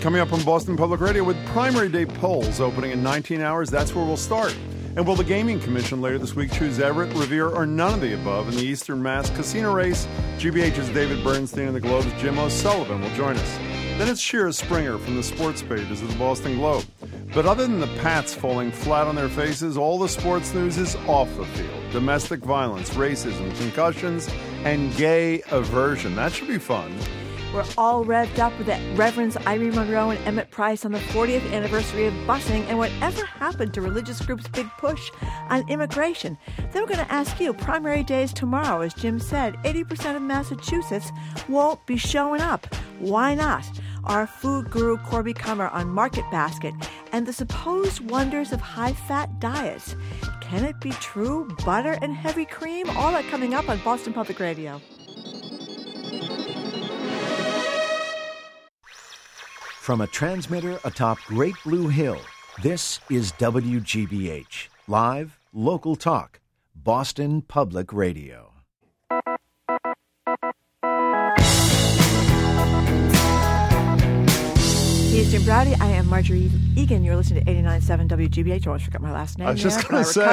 Coming up on Boston Public Radio with primary day polls opening in 19 hours, that's where we'll start. And will the Gaming Commission later this week choose Everett, Revere, or none of the above in the Eastern Mass Casino race? GBH's David Bernstein and the Globe's Jim O'Sullivan will join us. Then it's Shira Springer from the sports pages of the Boston Globe. But other than the Pats falling flat on their faces, all the sports news is off the field. Domestic violence, racism, concussions, and gay aversion. That should be fun. We're all revved up with Reverends Irene Monroe and Emmett Price on the 40th anniversary of busing and whatever happened to religious groups' big push on immigration. Then we're going to ask you, primary day is tomorrow. As Jim said, 80% of Massachusetts won't be showing up. Why not? Our food guru Corby Kummer on Market Basket and the supposed wonders of high-fat diets. Can it be true? Butter and heavy cream? All that coming up on Boston Public Radio. From a transmitter atop Great Blue Hill, this is WGBH, live, local talk, Boston Public Radio. He's Jim Browdy. I am Marjorie Egan. You're listening to 89.7 WGBH. I almost forgot my last name. I was just going to say.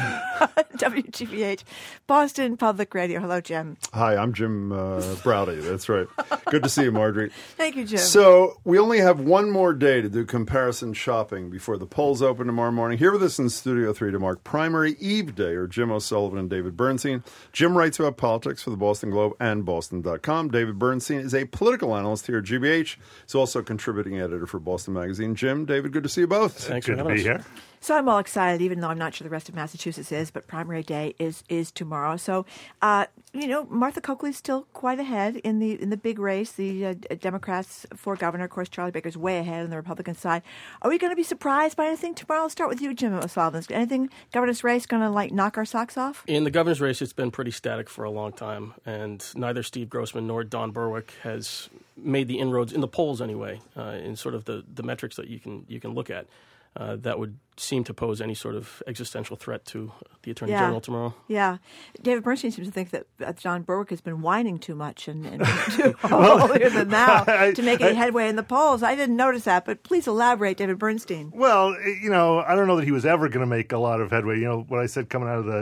WGBH, Boston Public Radio. Hello, Jim. Hi, I'm Jim Browdy. That's right. Good to see you, Marjorie. Thank you, Jim. So we only have one more day to do comparison shopping before the polls open tomorrow morning. Here with us in Studio 3 to mark primary eve day are Jim O'Sullivan and David Bernstein. Jim writes about politics for the Boston Globe and Boston.com. David Bernstein is a political analyst here at GBH. He's also a contributing editor for Boston Magazine. Jim, David, good to see you both. Thanks Good to be here. So I'm all excited, even though I'm not sure the rest of Massachusetts is, but primary day is tomorrow. So, Martha Coakley's still quite ahead in the big race. The Democrats for governor, of course, Charlie Baker's way ahead on the Republican side. Are we going to be surprised by anything tomorrow? I'll start with you, Jim O'Sullivan. Is anything governor's race going to knock our socks off? In the governor's race, it's been pretty static for a long time, and neither Steve Grossman nor Don Berwick has made the inroads in the polls anyway, in sort of the metrics that you can look at. That would seem to pose any sort of existential threat to the Attorney General tomorrow. Yeah. David Bernstein seems to think that John Berwick has been whining too much and too earlier than now to make any headway in the polls. I didn't notice that, but please elaborate, David Bernstein. Well, I don't know that he was ever going to make a lot of headway. What I said coming out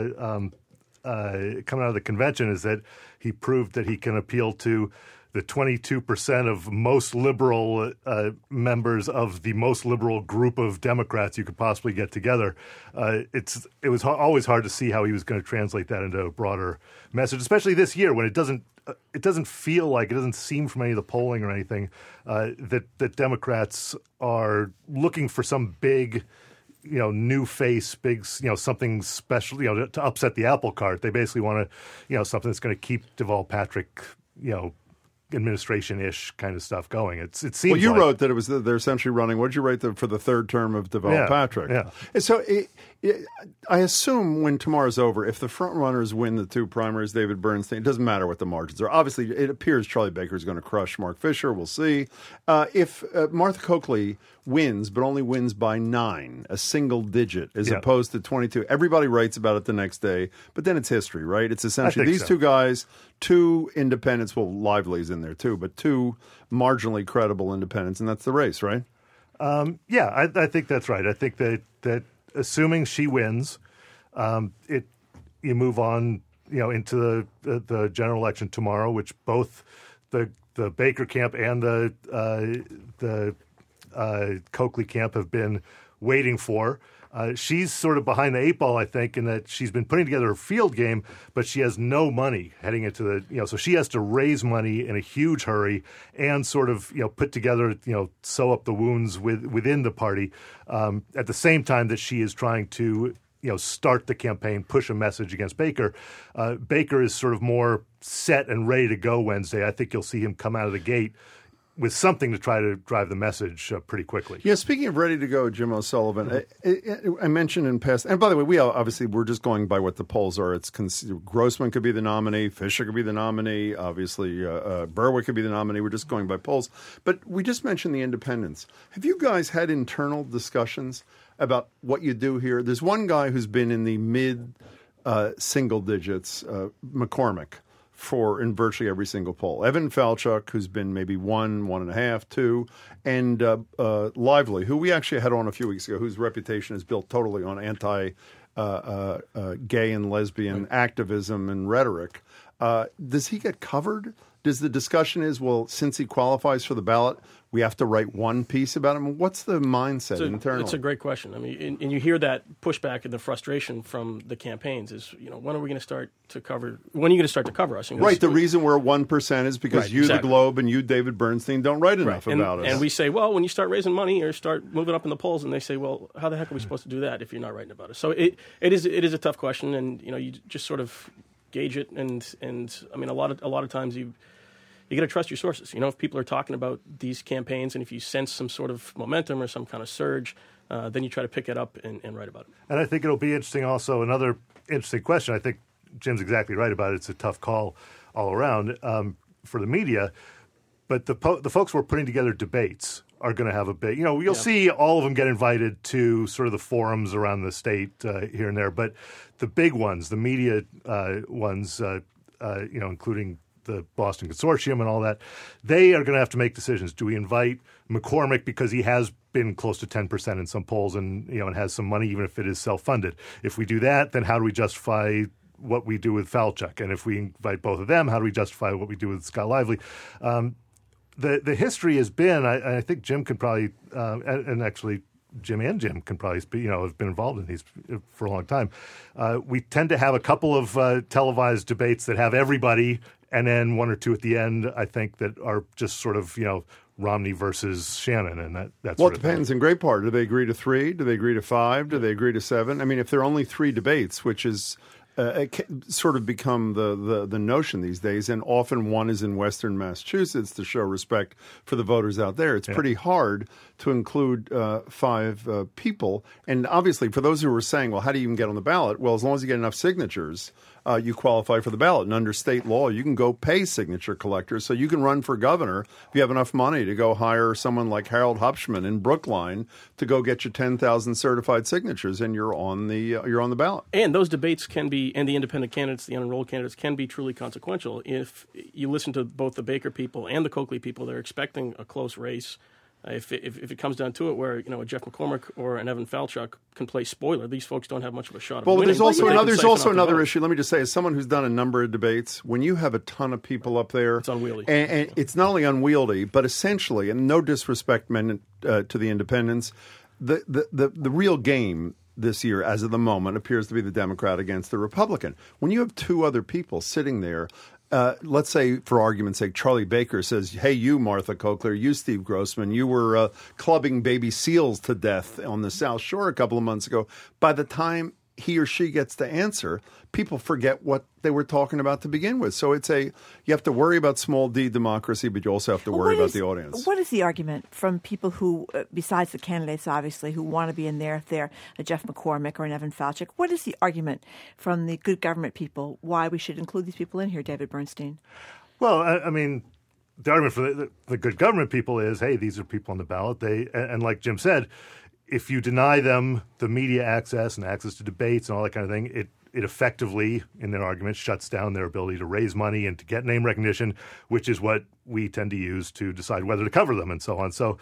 of the convention is that he proved that he can appeal to the 22% of most liberal members of the most liberal group of Democrats you could possibly get together. It was always hard to see how he was going to translate that into a broader message, especially this year when it doesn't feel like, it doesn't seem from any of the polling or anything that Democrats are looking for some big, new face, big, something special, to upset the apple cart. They basically want to, something that's going to keep Deval Patrick, administration-ish kind of stuff going. It seems. Well, you wrote that it was they're essentially running. What did you write for the third term of Deval Patrick? Yeah. And so I assume when tomorrow's over, if the front runners win the two primaries, David Bernstein, it doesn't matter what the margins are. Obviously, it appears Charlie Baker is going to crush Mark Fisher. We'll see. If Martha Coakley wins, but only wins by 9, a single digit, as opposed to 22. Everybody writes about it the next day, but then it's history, right? It's essentially these two guys, two independents, well, Lively's in there too, but two marginally credible independents, and that's the race, right? I think that's right. I think that assuming she wins, you move on, into the general election tomorrow, which both the Baker camp and the Coakley camp have been waiting for. She's sort of behind the 8 ball, I think, in that she's been putting together a field game, but she has no money heading into so she has to raise money in a huge hurry and sort of, put together, sew up the wounds within the party at the same time that she is trying to, start the campaign, push a message against Baker. Baker is sort of more set and ready to go Wednesday. I think you'll see him come out of the gate with something to try to drive the message pretty quickly. Yeah, speaking of ready to go, Jim O'Sullivan, I mentioned in past, and by the way, we're just going by what the polls are. It's Grossman could be the nominee, Fisher could be the nominee, obviously Berwick could be the nominee. We're just going by polls. But we just mentioned the independents. Have you guys had internal discussions about what you do here? There's one guy who's been in the mid single digits, McCormick, in virtually every single poll. Evan Falchuk, who's been maybe 1.5, 2, and Lively, who we actually had on a few weeks ago, whose reputation is built totally on anti-gay and lesbian activism and rhetoric. Does he get covered? Does the discussion is, well, since he qualifies for the ballot, we have to write one piece about him? What's the mindset internally? It's a great question. I mean, and you hear that pushback and the frustration from the campaigns is, when are we going to start to cover? When are you going to start to cover us? Right. The reason we're at 1% is because the Globe, and you, David Bernstein, don't write enough about us. And we say, well, when you start raising money or start moving up in the polls, and they say, well, how the heck are we supposed to do that if you're not writing about us? So it is a tough question, and you just sort of gauge it, and I mean, a lot of times you got to trust your sources. If people are talking about these campaigns, and if you sense some sort of momentum or some kind of surge, then you try to pick it up and write about it. And I think it'll be interesting also, another interesting question. I think Jim's exactly right about it. It's a tough call all around for the media. But the folks who are putting together debates are going to have a big, you'll see all of them get invited to sort of the forums around the state here and there. But the big ones, the media ones, including the Boston Consortium and all that, they are going to have to make decisions. Do we invite McCormick because he has been close to 10% in some polls and and has some money, even if it is self-funded? If we do that, then how do we justify what we do with Falchuk? And if we invite both of them, how do we justify what we do with Scott Lively? The history has been, I think Jim can probably, and actually Jim can probably speak, have been involved in these for a long time. We tend to have a couple of televised debates that have everybody, and then one or two at the end, I think, that are just sort of, Romney versus Shannon, and that's well, it depends in great part. Do they agree to 3? Do they agree to 5? Do they agree to 7? I mean, if there are only 3 debates, which is sort of become the notion these days, and often one is in Western Massachusetts to show respect for the voters out there. It's pretty hard to include 5 people. And obviously, for those who are saying, well, how do you even get on the ballot? Well, as long as you get enough signatures, you qualify for the ballot. And under state law, you can go pay signature collectors. So you can run for governor if you have enough money to go hire someone like Harold Hupschman in Brookline to go get you 10,000 certified signatures, and you're on the ballot. And those debates can be, and the independent candidates, the unenrolled candidates, can be truly consequential. If you listen to both the Baker people and the Coakley people, they're expecting a close race. If it comes down to it, where a Jeff McCormick or an Evan Falchuk can play spoiler, these folks don't have much of a shot. Well, winning. there's also another issue. Let me just say, as someone who's done a number of debates, when you have a ton of people up there, it's unwieldy, and it's not only unwieldy, but essentially, and no disrespect meant to the independents, the real game this year, as of the moment, appears to be the Democrat against the Republican. When you have 2 other people sitting there. Let's say, for argument's sake, Charlie Baker says, hey, you, Martha Cochler, you, Steve Grossman, you were clubbing baby seals to death on the South Shore a couple of months ago. By the time he or she gets to answer, people forget what they were talking about to begin with. So you have to worry about small d democracy, but you also have to worry about the audience. What is the argument from people who, besides the candidates, obviously, who want to be in there, if they're a Jeff McCormick or an Evan Falchuk, what is the argument from the good government people why we should include these people in here, David Bernstein? Well, I mean, the argument for the good government people is, hey, these are people on the ballot. And like Jim said, if you deny them the media access and access to debates and all that kind of thing, it effectively, in an argument, shuts down their ability to raise money and to get name recognition, which is what we tend to use to decide whether to cover them and so on. So,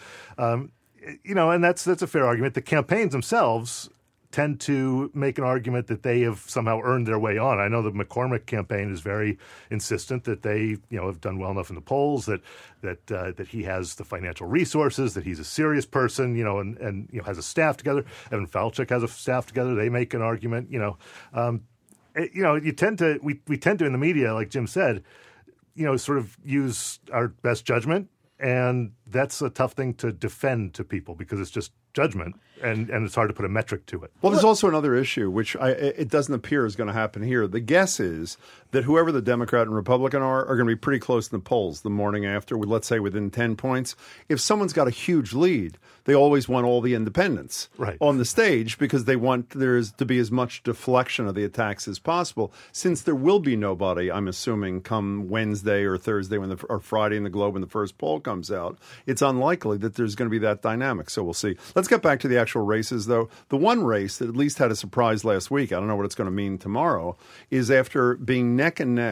and that's a fair argument. The campaigns themselves tend to make an argument that they have somehow earned their way on. I know the McCormick campaign is very insistent that they, have done well enough in the polls, that he has the financial resources, that he's a serious person, and has a staff together. Evan Falchuk has a staff together. They make an argument. We tend to in the media, like Jim said, sort of use our best judgment, and that's a tough thing to defend to people because it's just judgment, and it's hard to put a metric to it. Well, there's also another issue, which it doesn't appear is going to happen here. The guess is that whoever the Democrat and Republican are going to be pretty close in the polls the morning after, let's say within 10 points. If someone's got a huge lead, they always want all the independents on the stage because they want there to be as much deflection of the attacks as possible. Since there will be nobody, I'm assuming, come Wednesday or Thursday or Friday in the Globe when the first poll comes out, it's unlikely that there's going to be that dynamic. So we'll see. Let's get back to the actual races, though. The one race that at least had a surprise last week, I don't know what it's going to mean tomorrow, is after being neck and neck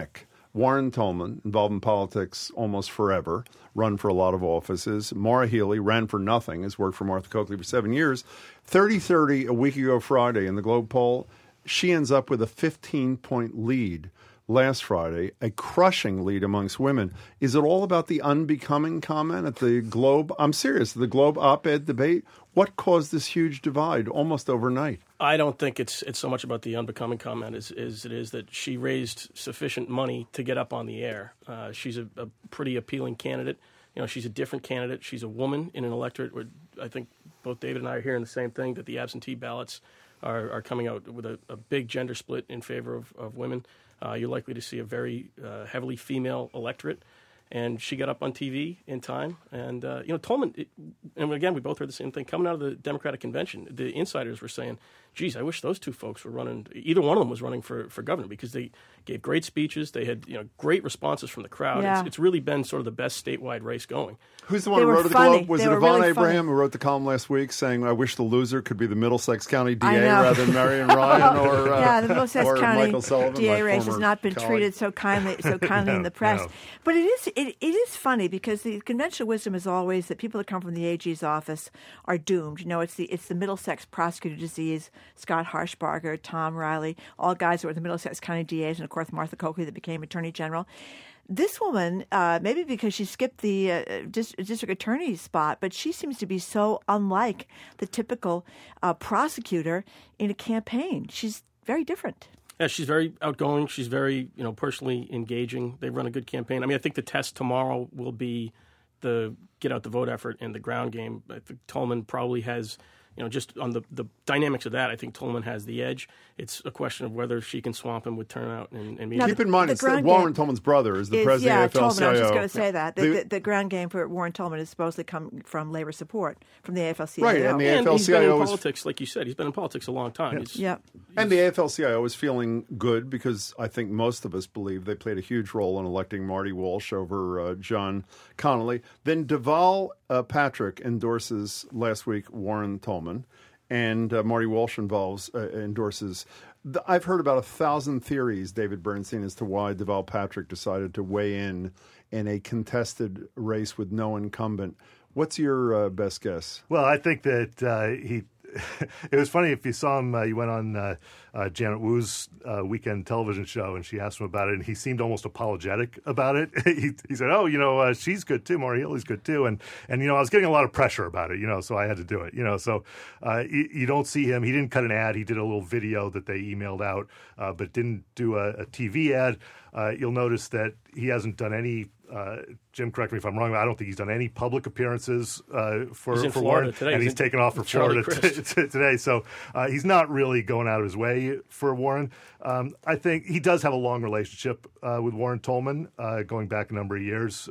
Warren Tolman, involved in politics almost forever, run for a lot of offices. Maura Healey ran for nothing, has worked for Martha Coakley for 7 years. 30-30 a week ago Friday in the Globe poll, she ends up with a 15-point lead last Friday, a crushing lead amongst women. Is it all about the unbecoming comment at the Globe? I'm serious. The Globe op-ed debate, what caused this huge divide almost overnight? I don't think it's so much about the unbecoming comment as it is that she raised sufficient money to get up on the air. She's a pretty appealing candidate. You know, she's a different candidate. She's a woman in an electorate where I think both David and I are hearing the same thing, that the absentee ballots are coming out with a big gender split in favor of women. You're likely to see a very heavily female electorate. And she got up on TV in time. And, Tolman, and again, we both heard the same thing. Coming out of the Democratic convention, the insiders were saying, geez, I wish those two folks were running, either one of them was running for governor, because they gave great speeches. They had great responses from the crowd. Yeah. It's really been sort of the best statewide race going. Who's the one who were wrote at the funny. Globe? Was They it were Yvonne really Abraham funny. who wrote the column last week saying, I wish the loser could be the Middlesex County DA I know. rather than Marion Ryan or Yeah, the Middlesex or County Michael Sullivan, DA my race has former not been colleague. treated so kindly in the press. no. But it is funny because the conventional wisdom is always that people that come from the AG's office are doomed. It's the Middlesex prosecutor disease. Scott Harshbarger, Tom Riley, all guys who were the Middlesex County DAs, and of course Martha Coakley that became Attorney General. This woman, maybe because she skipped the district attorney's spot, but she seems to be so unlike the typical prosecutor in a campaign. She's very different. Yeah, she's very outgoing. She's very, personally engaging. They run a good campaign. I mean, I think the test tomorrow will be the get out the vote effort and the ground game. I think Tolman probably has, just on the dynamics of that, I think Tolman has the edge. It's a question of whether she can swamp him with turnout and Now, Keep in mind, the it's ground Warren game Tolman's brother is the is, president of the AFL-CIO. Tolman, I was just going to say that. The- The ground game for Warren Tolman is supposed to come from labor support, from the AFL-CIO. Right, and the and he's been AFL-CIO in is politics, like you said. He's been in politics a long time. Yeah. And the AFL-CIO is feeling good because I think most of us believe they played a huge role in electing Marty Walsh over John Connolly. Then Deval Patrick endorses last week Warren Tolman, and Marty Walsh endorses. I've heard about 1,000 theories, David Bernstein, as to why Deval Patrick decided to weigh in a contested race with no incumbent. What's your best guess? Well, I think that he. It was funny if you saw him. He went on Janet Wu's weekend television show, and she asked him about it, and he seemed almost apologetic about it. He said, "Oh, she's good too. Maura Healey's good too," and I was getting a lot of pressure about it, so I had to do it, So you don't see him. He didn't cut an ad. He did a little video that they emailed out, but didn't do a TV ad. You'll notice that he hasn't done any. Jim, correct me if I'm wrong, but I don't think he's done any public appearances for Warren, today. and he's taken off for Florida today. So he's not really going out of his way for Warren. I think he does have a long relationship with Warren Tolman, going back a number of years,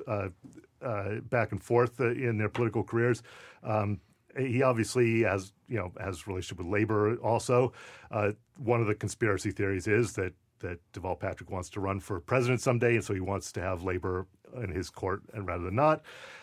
back and forth in their political careers. He obviously has a relationship with labor also. One of the conspiracy theories is that Deval Patrick wants to run for president someday, and so he wants to have labor in his court and rather than not.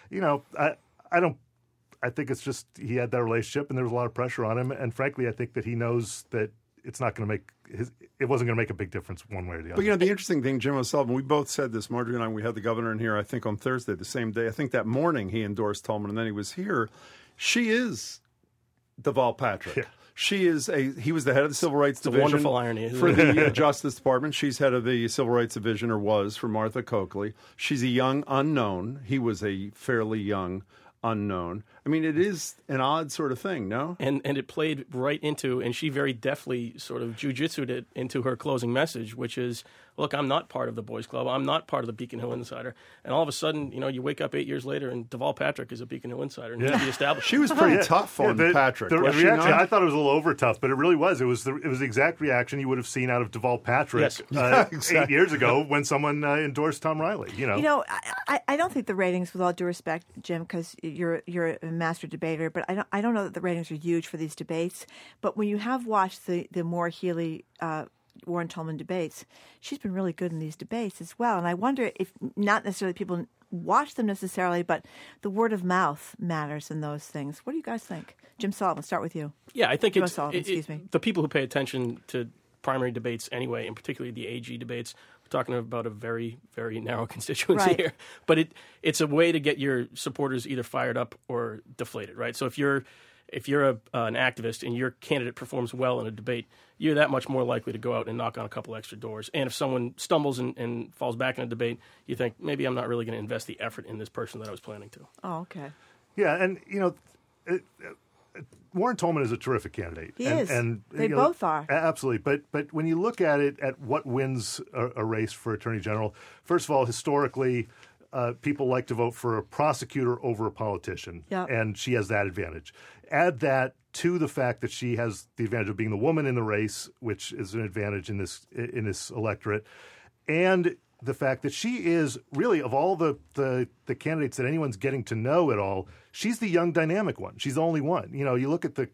I think it's just he had that relationship, and there was a lot of pressure on him. And frankly, I think that he knows that it's not going to it wasn't going to make a big difference one way or the other. But the interesting thing, Jim O'Sullivan, we both said this, Marjorie and I, we had the governor in here, I think on Thursday, the same day. I think that morning he endorsed Tolman, and then he was here. She is Deval Patrick. Yeah. He was the head of the Civil Rights Division. A wonderful irony for the Justice Department. She's head of the Civil Rights Division, or was, for Martha Coakley. She's a young unknown. He was a fairly young unknown. I mean, it is an odd sort of thing, no? And it played right into, and she very deftly sort of jujitsu'd it into her closing message, which is, look, I'm not part of the Boys Club. I'm not part of the Beacon Hill Insider. And all of a sudden, you wake up 8 years later and Deval Patrick is a Beacon Hill Insider, and he's the established. She was pretty tough on Patrick. The was she reaction, not? I thought it was a little over tough, but it really was. It was the exact reaction you would have seen out of Deval Patrick Exactly. 8 years ago when someone endorsed Tom Riley. I don't think the ratings, with all due respect, Jim, because you're a master debater, but I don't know that the ratings are huge for these debates. But when you have watched the Maura Healey Warren Tolman debates, she's been really good in these debates as well. And I wonder if not necessarily people watch them necessarily, but the word of mouth matters in those things. What do you guys think? Jim Sullivan, start with you. Yeah, I think Jim it's Sullivan, excuse me. the people who pay attention to primary debates anyway, and particularly the AG debates, talking about a very, very narrow constituency Right. here. But it's a way to get your supporters either fired up or deflated, right? So if you're an activist and your candidate performs well in a debate, you're that much more likely to go out and knock on a couple extra doors. And if someone stumbles and falls back in a debate, you think, maybe I'm not really going to invest the effort in this person that I was planning to. Oh, okay. Yeah, and Warren Tolman is a terrific candidate. He and, is. And, They both are. Absolutely. But when you look at it, at what wins a race for Attorney General, first of all, historically, people like to vote for a prosecutor over a politician. Yep. And she has that advantage. Add that to the fact that she has the advantage of being the woman in the race, which is an advantage in this electorate, and the fact that she is really, of all the candidates that anyone's getting to know at all, she's the young dynamic one. She's the only one. You look at the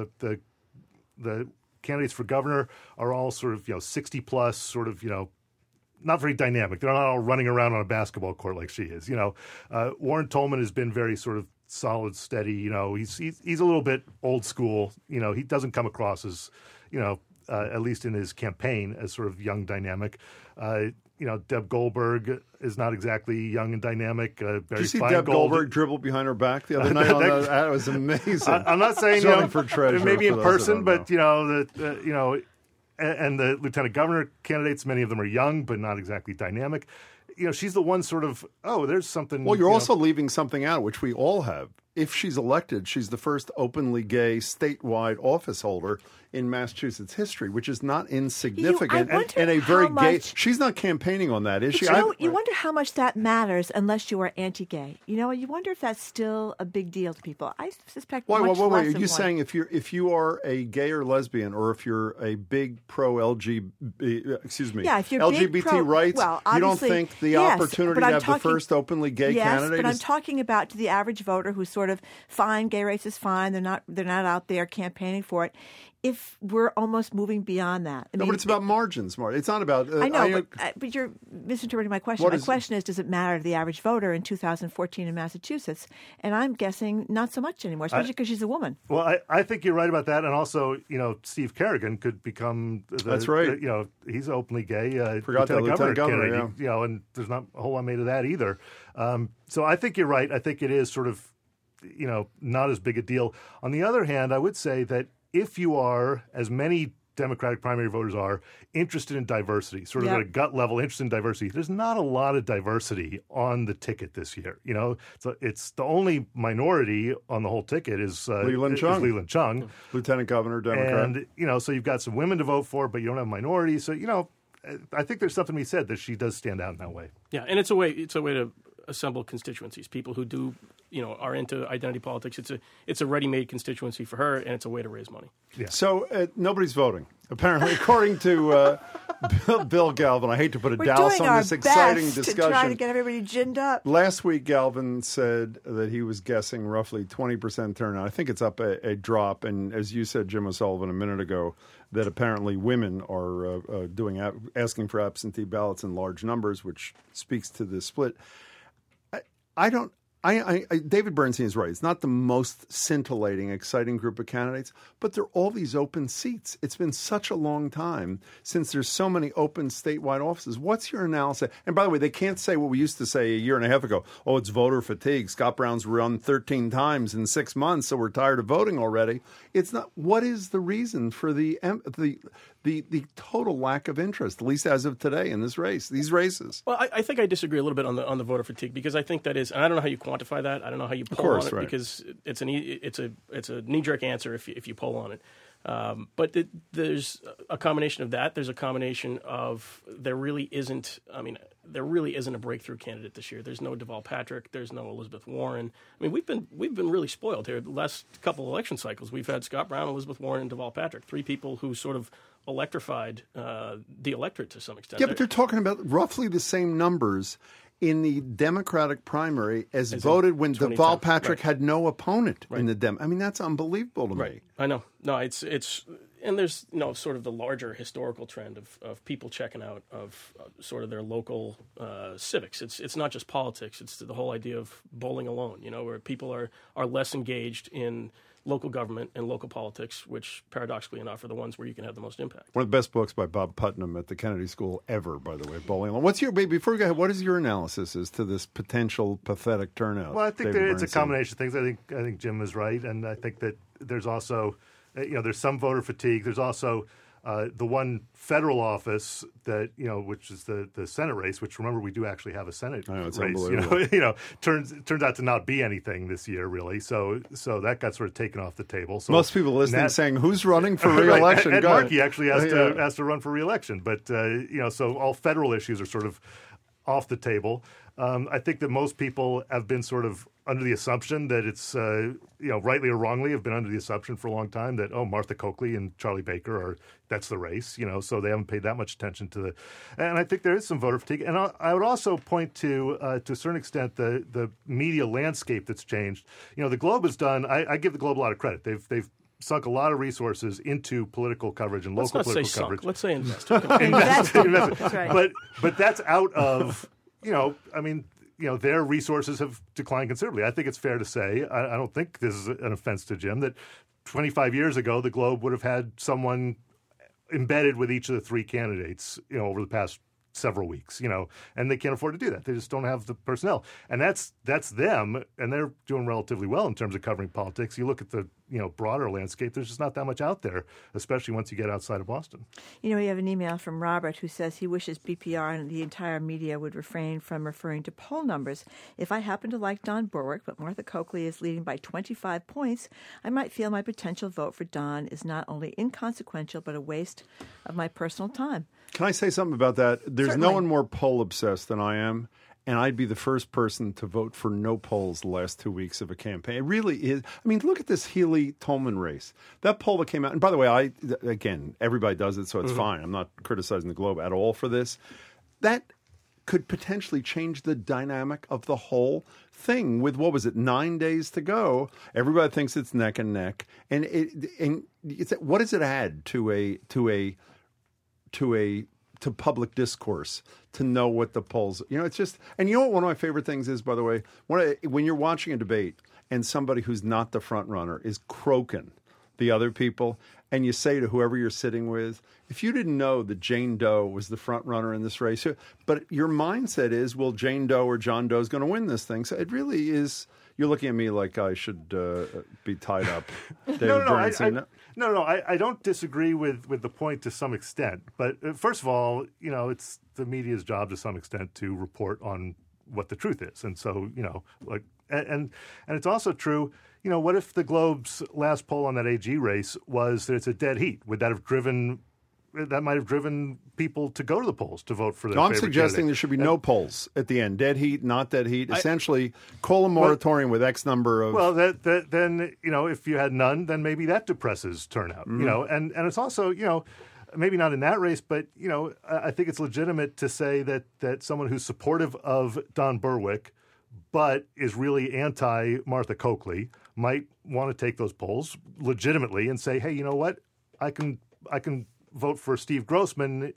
candidates for governor are all sort of 60 plus, sort of not very dynamic. They're not all running around on a basketball court like she is. Warren Tolman has been very sort of solid, steady. He's a little bit old school. He doesn't come across as at least in his campaign, as sort of young, dynamic. Deb Goldberg is not exactly young and dynamic. Did you see Deb Goldberg dribble behind her back the other night? That was amazing. I'm not saying for treasure, maybe in person, but know. and the lieutenant governor candidates, many of them are young, but not exactly dynamic. She's the one sort of, there's something. Well, you're also leaving something out, which we all have. If she's elected, she's the first openly gay statewide office holder in Massachusetts history, which is not insignificant. And a very gay. She's not campaigning on that, is she? You wonder how much that matters unless you are anti-gay. You wonder if that's still a big deal to people. I suspect much less. Are you saying if you are a gay or lesbian, or if you're a big pro LGBT, if you're LGBT rights, you don't think the opportunity to have the first openly gay candidate? Yes, but I'm talking about to the average voter who's sort of fine, gay rights is fine. They're not out there campaigning for it. If we're almost moving beyond that. But it's about margins, Marty. It's not about... I know, but you're misinterpreting my question. My question is, does it matter to the average voter in 2014 in Massachusetts? And I'm guessing not so much anymore, especially because she's a woman. Well, I think you're right about that. And also, Steve Kerrigan could become... That's right. He's openly gay. Forgot that Lieutenant Governor, yeah. And there's not a whole lot made of that either. So I think you're right. I think it is sort of, not as big a deal. On the other hand, I would say that if you are, as many Democratic primary voters are, interested in diversity, sort of at a gut level, interested in diversity, there's not a lot of diversity on the ticket this year. So it's the only minority on the whole ticket is Leland Chung, Lieutenant Governor, Democrat. And so you've got some women to vote for, but you don't have minorities. So I think there's something to be said that she does stand out in that way. Yeah, and it's a way to assemble constituencies, people who do are into identity politics. It's a ready-made constituency for her, and it's a way to raise money. Yeah. So nobody's voting, apparently, according to Bill Galvin. I hate to put a douse on this exciting discussion. To try to get everybody ginned up. Last week, Galvin said that he was guessing roughly 20% turnout. I think it's up a drop, and as you said, Jim O'Sullivan, a minute ago, that apparently women are asking for absentee ballots in large numbers, which speaks to the split. David Bernstein is right. It's not the most scintillating, exciting group of candidates, but there are all these open seats. It's been such a long time since there's so many open statewide offices. What's your analysis? And by the way, they can't say what we used to say a year and a half ago. Oh, it's voter fatigue. Scott Brown's run 13 times in 6 months, so we're tired of voting already. It's not. What is the reason for the total lack of interest, at least as of today, in these races? Well, I think I disagree a little bit on the voter fatigue, because I think that is, and I don't know how you quantify that. I don't know how you poll on it, right, because it's a knee-jerk answer if you poll on it. But there's a combination of that. There's a combination of there really isn't a breakthrough candidate this year. There's no Deval Patrick. There's no Elizabeth Warren. I mean, we've been really spoiled here. The last couple of election cycles, we've had Scott Brown, Elizabeth Warren, and Deval Patrick, three people who sort of electrified the electorate to some extent. Yeah, but they're talking about roughly the same numbers in the Democratic primary as voted when Deval Patrick had no opponent in the Dem. I mean, that's unbelievable to me. I know. No, and And there's sort of the larger historical trend of people checking out of sort of their local civics. It's not just politics. It's the whole idea of bowling alone. Where people are less engaged in local government and local politics, which paradoxically enough are the ones where you can have the most impact. One of the best books by Bob Putnam at the Kennedy School ever, by the way, Bowling Alone. Before we go ahead, what is your analysis as to this potential pathetic turnout? Well, I think it's a combination of things. I think Jim is right, and I think that there's also, there's some voter fatigue. There's also the one federal office that which is the Senate race, which remember we do actually have a Senate it's race. Turns out to not be anything this year, really. So that got sort of taken off the table. So most people listening saying, "Who's running for re-election?" Ed Markey actually has to run for re-election, but so all federal issues are sort of off the table. I think that most people have been sort of under the assumption that it's, rightly or wrongly, have been under the assumption for a long time that, Martha Coakley and Charlie Baker that's the race, so they haven't paid that much attention to and I think there is some voter fatigue. And I would also point to a certain extent, the media landscape that's changed. The Globe has done, I give the Globe a lot of credit. They've sunk a lot of resources into political coverage and local political coverage. Let's say invest. Invest. That's right. But that's out of, their resources have declined considerably. I think it's fair to say, I don't think this is an offense to Jim, that 25 years ago the Globe would have had someone embedded with each of the three candidates, over the past several weeks, and they can't afford to do that. They just don't have the personnel. And that's them, and they're doing relatively well in terms of covering politics. You look at the broader landscape, there's just not that much out there, especially once you get outside of Boston. We have an email from Robert who says he wishes BPR and the entire media would refrain from referring to poll numbers. If I happen to like Don Berwick, but Martha Coakley is leading by 25 points, I might feel my potential vote for Don is not only inconsequential, but a waste of my personal time. Can I say something about that? There's Certainly. no one more poll obsessed than I am, and I'd be the first person to vote for no polls the last 2 weeks of a campaign. It really is. I mean, look at this Healy-Tolman race. That poll that came out, and by the way, again, everybody does it, so it's fine. I'm not criticizing the Globe at all for this. That could potentially change the dynamic of the whole thing with, 9 days to go. Everybody thinks it's neck and neck. And what does it add to public discourse to know what the polls, it's just, and what one of my favorite things is, by the way, when you're watching a debate and somebody who's not the front runner is croaking the other people, and you say to whoever you're sitting with, if you didn't know that Jane Doe was the front runner in this race, but your mindset is, well, Jane Doe or John Doe is going to win this thing. So it really is, you're looking at me like I should be tied up. I don't disagree with the point to some extent. But first of all, it's the media's job to some extent to report on what the truth is. And so, and it's also true, what if the Globe's last poll on that AG race was that it's a dead heat? Would that might have driven people to go to the polls to vote for their favorite I'm suggesting candidate. There should be no polls at the end. Dead heat, not dead heat. Essentially, call a moratorium with X number of... Well, then, if you had none, then maybe that depresses turnout. And it's also, maybe not in that race, but, I think it's legitimate to say that someone who's supportive of Don Berwick but is really anti-Martha Coakley might want to take those polls legitimately and say, hey, you know what? I can vote for Steve Grossman,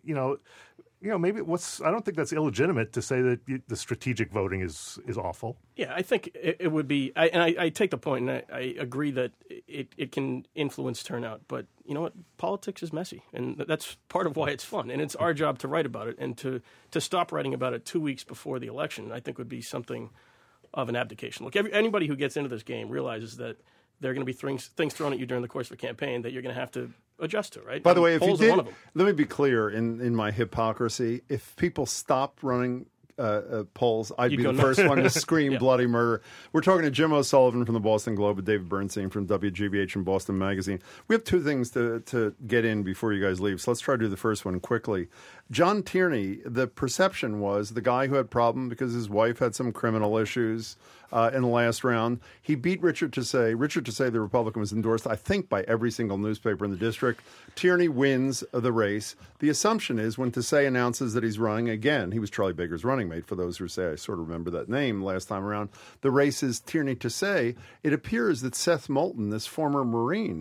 maybe I don't think that's illegitimate to say that the strategic voting is awful. Yeah, I think it would be, I take the point, and I agree that it can influence turnout, but you know what? Politics is messy, and that's part of why it's fun, and it's our job to write about it, and to stop writing about it 2 weeks before the election, I think would be something of an abdication. Look, anybody who gets into this game realizes that there are going to be things thrown at you during the course of a campaign that you're going to have to adjust to, right? By the way, if you did, let me be clear in my hypocrisy. If people stopped running polls, I'd be the first one to scream bloody murder. We're talking to Jim O'Sullivan from the Boston Globe and David Bernstein from WGBH and Boston Magazine. We have two things to get in before you guys leave, so let's try to do the first one quickly. John Tierney, the perception was the guy who had problem because his wife had some criminal issues in the last round. He beat Richard Tassay. Richard Tassay, the Republican, was endorsed, I think, by every single newspaper in the district. Tierney wins the race. The assumption is when Tassay announces that he's running again, he was Charlie Baker's running mate, for those who say I sort of remember that name last time around. The race is Tierney-Tassay. It appears that Seth Moulton, this former Marine,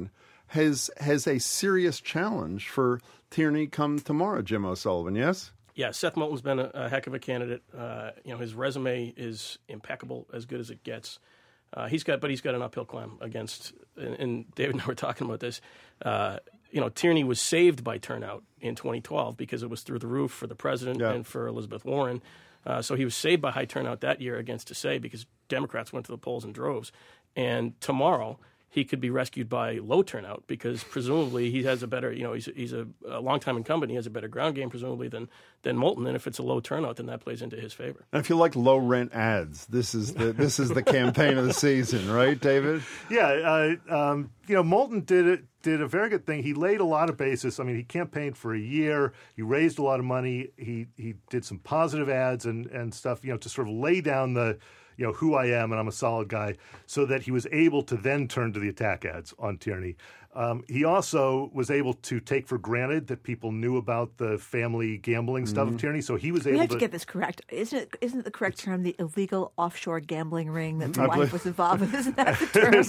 has a serious challenge for Tierney come tomorrow, Jim O'Sullivan, yes? Yeah, Seth Moulton's been a heck of a candidate. His resume is impeccable, as good as it gets. He's got an uphill climb against, and David and I were talking about this. Tierney was saved by turnout in 2012 because it was through the roof for the president and for Elizabeth Warren. So he was saved by high turnout that year against DeSay because Democrats went to the polls in droves. And tomorrow he could be rescued by low turnout because presumably he has a better, he's a longtime incumbent. He has a better ground game presumably than Moulton. And if it's a low turnout, then that plays into his favor. And if you like low rent ads, this is the campaign of the season, right, David? Yeah, Moulton did a very good thing. He laid a lot of basis. I mean, he campaigned for a year. He raised a lot of money. He did some positive ads and stuff, to sort of lay down the, who I am and I'm a solid guy, so that he was able to then turn to the attack ads on Tierney. He also was able to take for granted that people knew about the family gambling stuff of Tierney, so he was able to... We have to get this correct. Isn't the correct term the illegal offshore gambling ring that the wife was involved with? Isn't that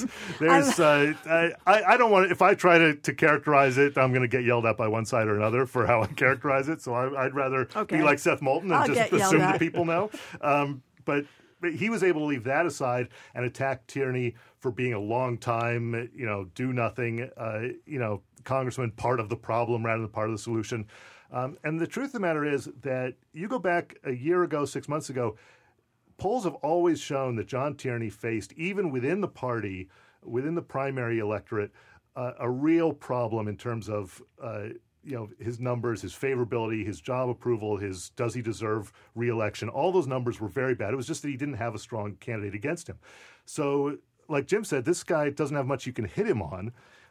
the term? I don't want to... If I try to characterize it, I'm going to get yelled at by one side or another for how I characterize it, so I'd rather be like Seth Moulton and just assume that people know. But he was able to leave that aside and attack Tierney for being a long time, do nothing, congressman, part of the problem rather than part of the solution. And the truth of the matter is that you go back a year ago, 6 months ago, polls have always shown that John Tierney faced, even within the party, within the primary electorate, a real problem in terms of his numbers, his favorability, his job approval, does he deserve re-election. All those numbers were very bad. It was just that he didn't have a strong candidate against him. So, like Jim said, this guy doesn't have much you can hit him on.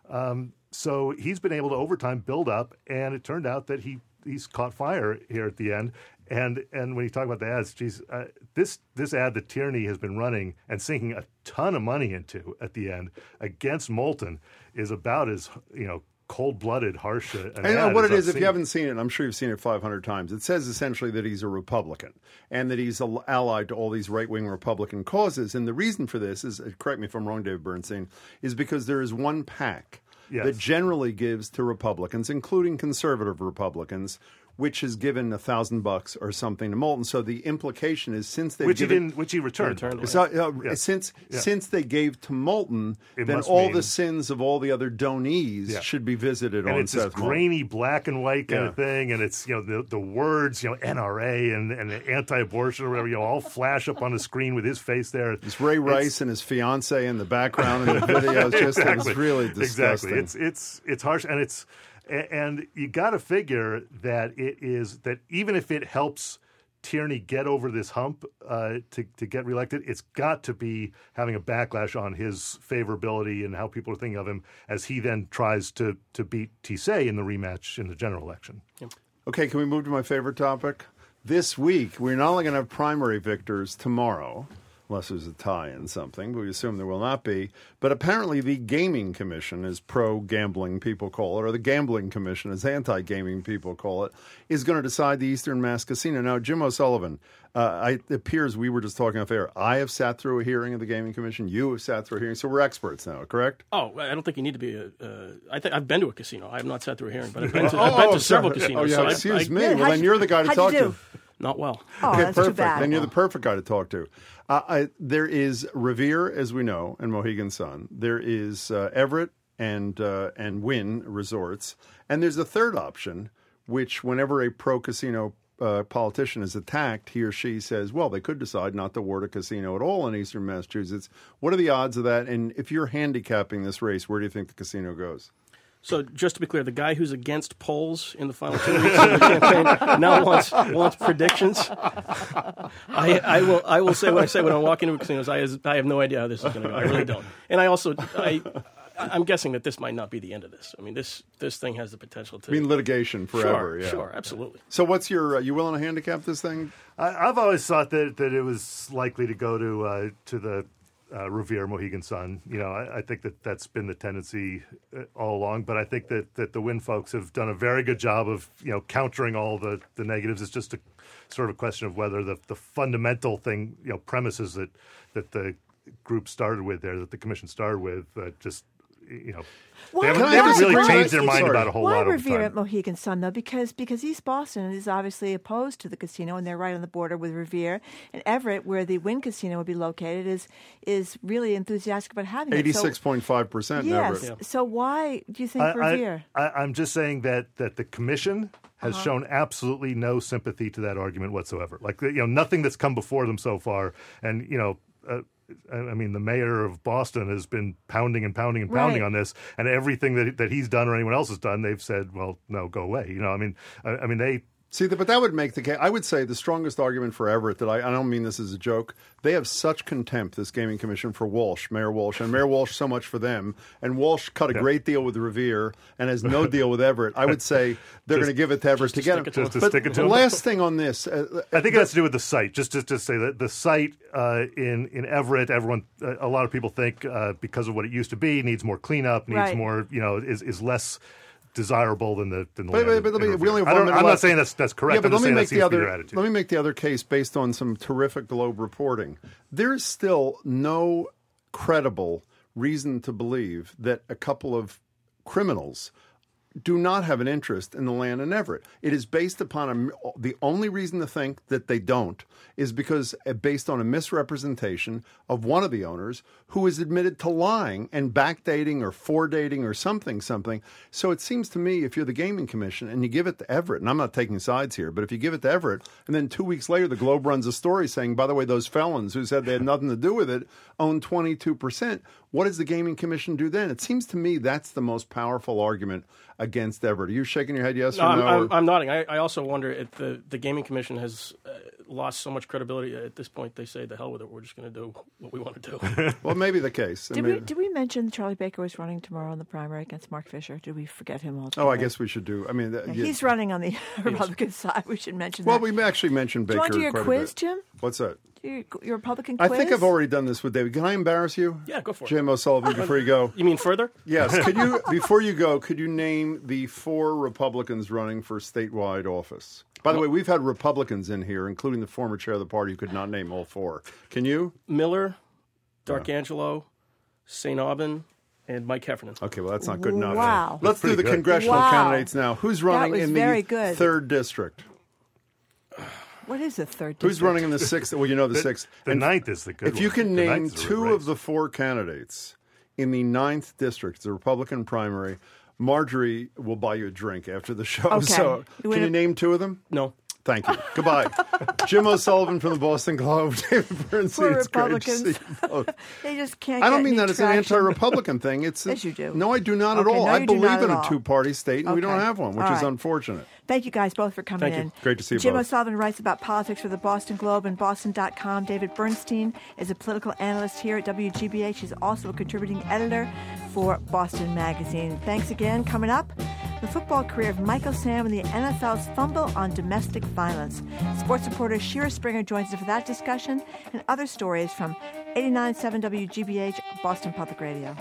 So he's been able to, over time, build up, and it turned out that he's caught fire here at the end. And when you talk about the ads, this ad that Tierney has been running and sinking a ton of money into at the end against Moulton is about as, cold-blooded, harsh. And what it is, if you haven't seen it, I'm sure you've seen it 500 times. It says essentially that he's a Republican and that he's allied to all these right-wing Republican causes. And the reason for this is, correct me if I'm wrong, David Bernstein, is because there is one PAC that generally gives to Republicans, including conservative Republicans, which has given $1,000 or something to Moulton. So the implication is, since they've which he returned. Since they gave to Moulton, then all the sins of all the other donees should be visited on Seth Moulton. It's this grainy black and white kind of thing, and it's the words NRA and anti-abortion or whatever all flash up on the screen with his face there. It's Ray Rice and his fiance in the background in the video. It's really disgusting. Exactly. It's harsh, and it's. And you got to figure that that even if it helps Tierney get over this hump to get reelected, it's got to be having a backlash on his favorability and how people are thinking of him as he then tries to beat DeSay in the rematch in the general election. Yep. Okay, can we move to my favorite topic? This week, we're not only going to have primary victors tomorrow, unless there's a tie in something, but we assume there will not be. But apparently the Gaming Commission, as pro-gambling people call it, or the Gambling Commission, as anti-gaming people call it, is going to decide the Eastern Mass Casino. Now, Jim O'Sullivan, it appears we were just talking off air. I have sat through a hearing of the Gaming Commission. You have sat through a hearing. So we're experts now, correct? Oh, I don't think you need to be I've been to a casino. I have not sat through a hearing, but I've been to several casinos. Oh, yeah, so excuse me. Well, then you're the guy to talk to. Not well. Oh, okay, that's perfect. too bad. Then you're the perfect guy to talk to. There is Revere, as we know, and Mohegan Sun. There is Everett and Wynn Resorts. And there's a third option, which whenever a pro-casino politician is attacked, he or she says, well, they could decide not to award a casino at all in Eastern Massachusetts. What are the odds of that? And if you're handicapping this race, where do you think the casino goes? So just to be clear, the guy who's against polls in the final 2 weeks of the campaign now wants predictions. I will say what I say when I walk into casinos. I have no idea how this is going to go. I really don't. And I'm guessing that this might not be the end of this. I mean, this thing has the potential to... litigation forever. Sure, absolutely. So what's your... you willing to handicap this thing? I've always thought that it was likely to go to the... Revere, Mohegan Sun. I think that's been the tendency all along, but I think that the Wynn folks have done a very good job of, countering all the negatives. It's just a sort of question of whether the fundamental thing, premises that the group started with there, that the commission started with, just, they haven't really changed their mind about a whole lot Why over Revere time. at Mohegan Sun, though? Because East Boston is obviously opposed to the casino, and they're right on the border with Revere. And Everett, where the Wynn Casino would be located, is really enthusiastic about having it. 86.5% in Yes. Everett. So why do you think Revere? I'm just saying that the commission has shown absolutely no sympathy to that argument whatsoever. Like, nothing that's come before them so far. And, I mean, the mayor of Boston has been pounding Right. on this, and everything that he's done or anyone else has done, they've said, well, no, go away. I mean, they... See, but that would make the case. I would say the strongest argument for Everett, that I don't mean this as a joke, they have such contempt, this gaming commission, for Walsh, Mayor Walsh, and Mayor Walsh so much for them. And Walsh cut a great deal with Revere and has no deal with Everett. I would say they're going to give it to Everett to get him. Just to But stick it to the him. last thing on this, I think it has to do with the site. Just to say that the site in Everett, a lot of people think because of what it used to be, needs more cleanup, needs Right. more, is less desirable than the But land let me- in we only have Revere. 1 minute I'm not left. saying that's correct. Yeah, but I'm let just me saying make that seems the to be other. their attitude. Let me make the other case based on some terrific Globe reporting. There is still no credible reason to believe that a couple of criminals do not have an interest in the land in Everett. It is based upon the only reason to think that they don't is because based on a misrepresentation of one of the owners who is admitted to lying and backdating or foredating or something. So it seems to me if you're the Gaming Commission and you give it to Everett, and I'm not taking sides here, but if you give it to Everett and then 2 weeks later the Globe runs a story saying, by the way, those felons who said they had nothing to do with it own 22%, what does the Gaming Commission do then? It seems to me that's the most powerful argument against Everett. Are you shaking your head yes or no? I'm nodding. I also wonder if the Gaming Commission has lost so much credibility at this point. They say, the hell with it. We're just going to do what we want to do. Well, maybe the case. Did we mention Charlie Baker was running tomorrow in the primary against Mark Fisher? Did we forget him altogether? Oh, I guess we should do. I mean, He's running on the Republican side. We should mention well, that. we actually mentioned Do Baker. you want to do your quite a quiz, bit. Jim? What's that? Your Republican I quiz? think I've already done this with David. Can I embarrass you? Yeah, go for it. Jim O'Sullivan, before you go. You mean further? Yes. Could you, before you go, could you name the 4 Republicans running for statewide office? By the way, we've had Republicans in here, including the former chair of the party, who could not name all 4. Can you? Miller, D'Arcangelo, St. Aubin, and Mike Heffernan. Okay, well, that's not good enough. Wow. Let's do the pretty good. congressional Wow. candidates now. Who's running was in very the good. 3rd district? What is the third district? Who's running in the 6th? Well, you know the 6th. The 9th is the good If one. you can The name 9th is a 2 race. of the 4 candidates in the 9th district, the Republican primary, Marjorie will buy you a drink after the show. Okay. So, You can you wanna- name 2 of them? No. Thank you. Goodbye. Jim O'Sullivan from the Boston Globe, David Bernstein. Poor It's great to see Republicans. you both. They just can't I don't get mean any that as an traction. anti-Republican thing. It's Yes, you do. No, I do not at Okay, all. no, I you do believe not in at a all. two-party state, and we don't Okay. have one, which All is right. unfortunate. Thank you guys both for coming Thank you. in. Great to see you Jim both. O'Sullivan writes about politics for the Boston Globe and Boston.com. David Bernstein is a political analyst here at WGBH. He's also a contributing editor for Boston Magazine. Thanks again. Coming up, the football career of Michael Sam and the NFL's fumble on domestic violence. Sports reporter Shira Springer joins us for that discussion and other stories from 89.7 WGBH, Boston Public Radio.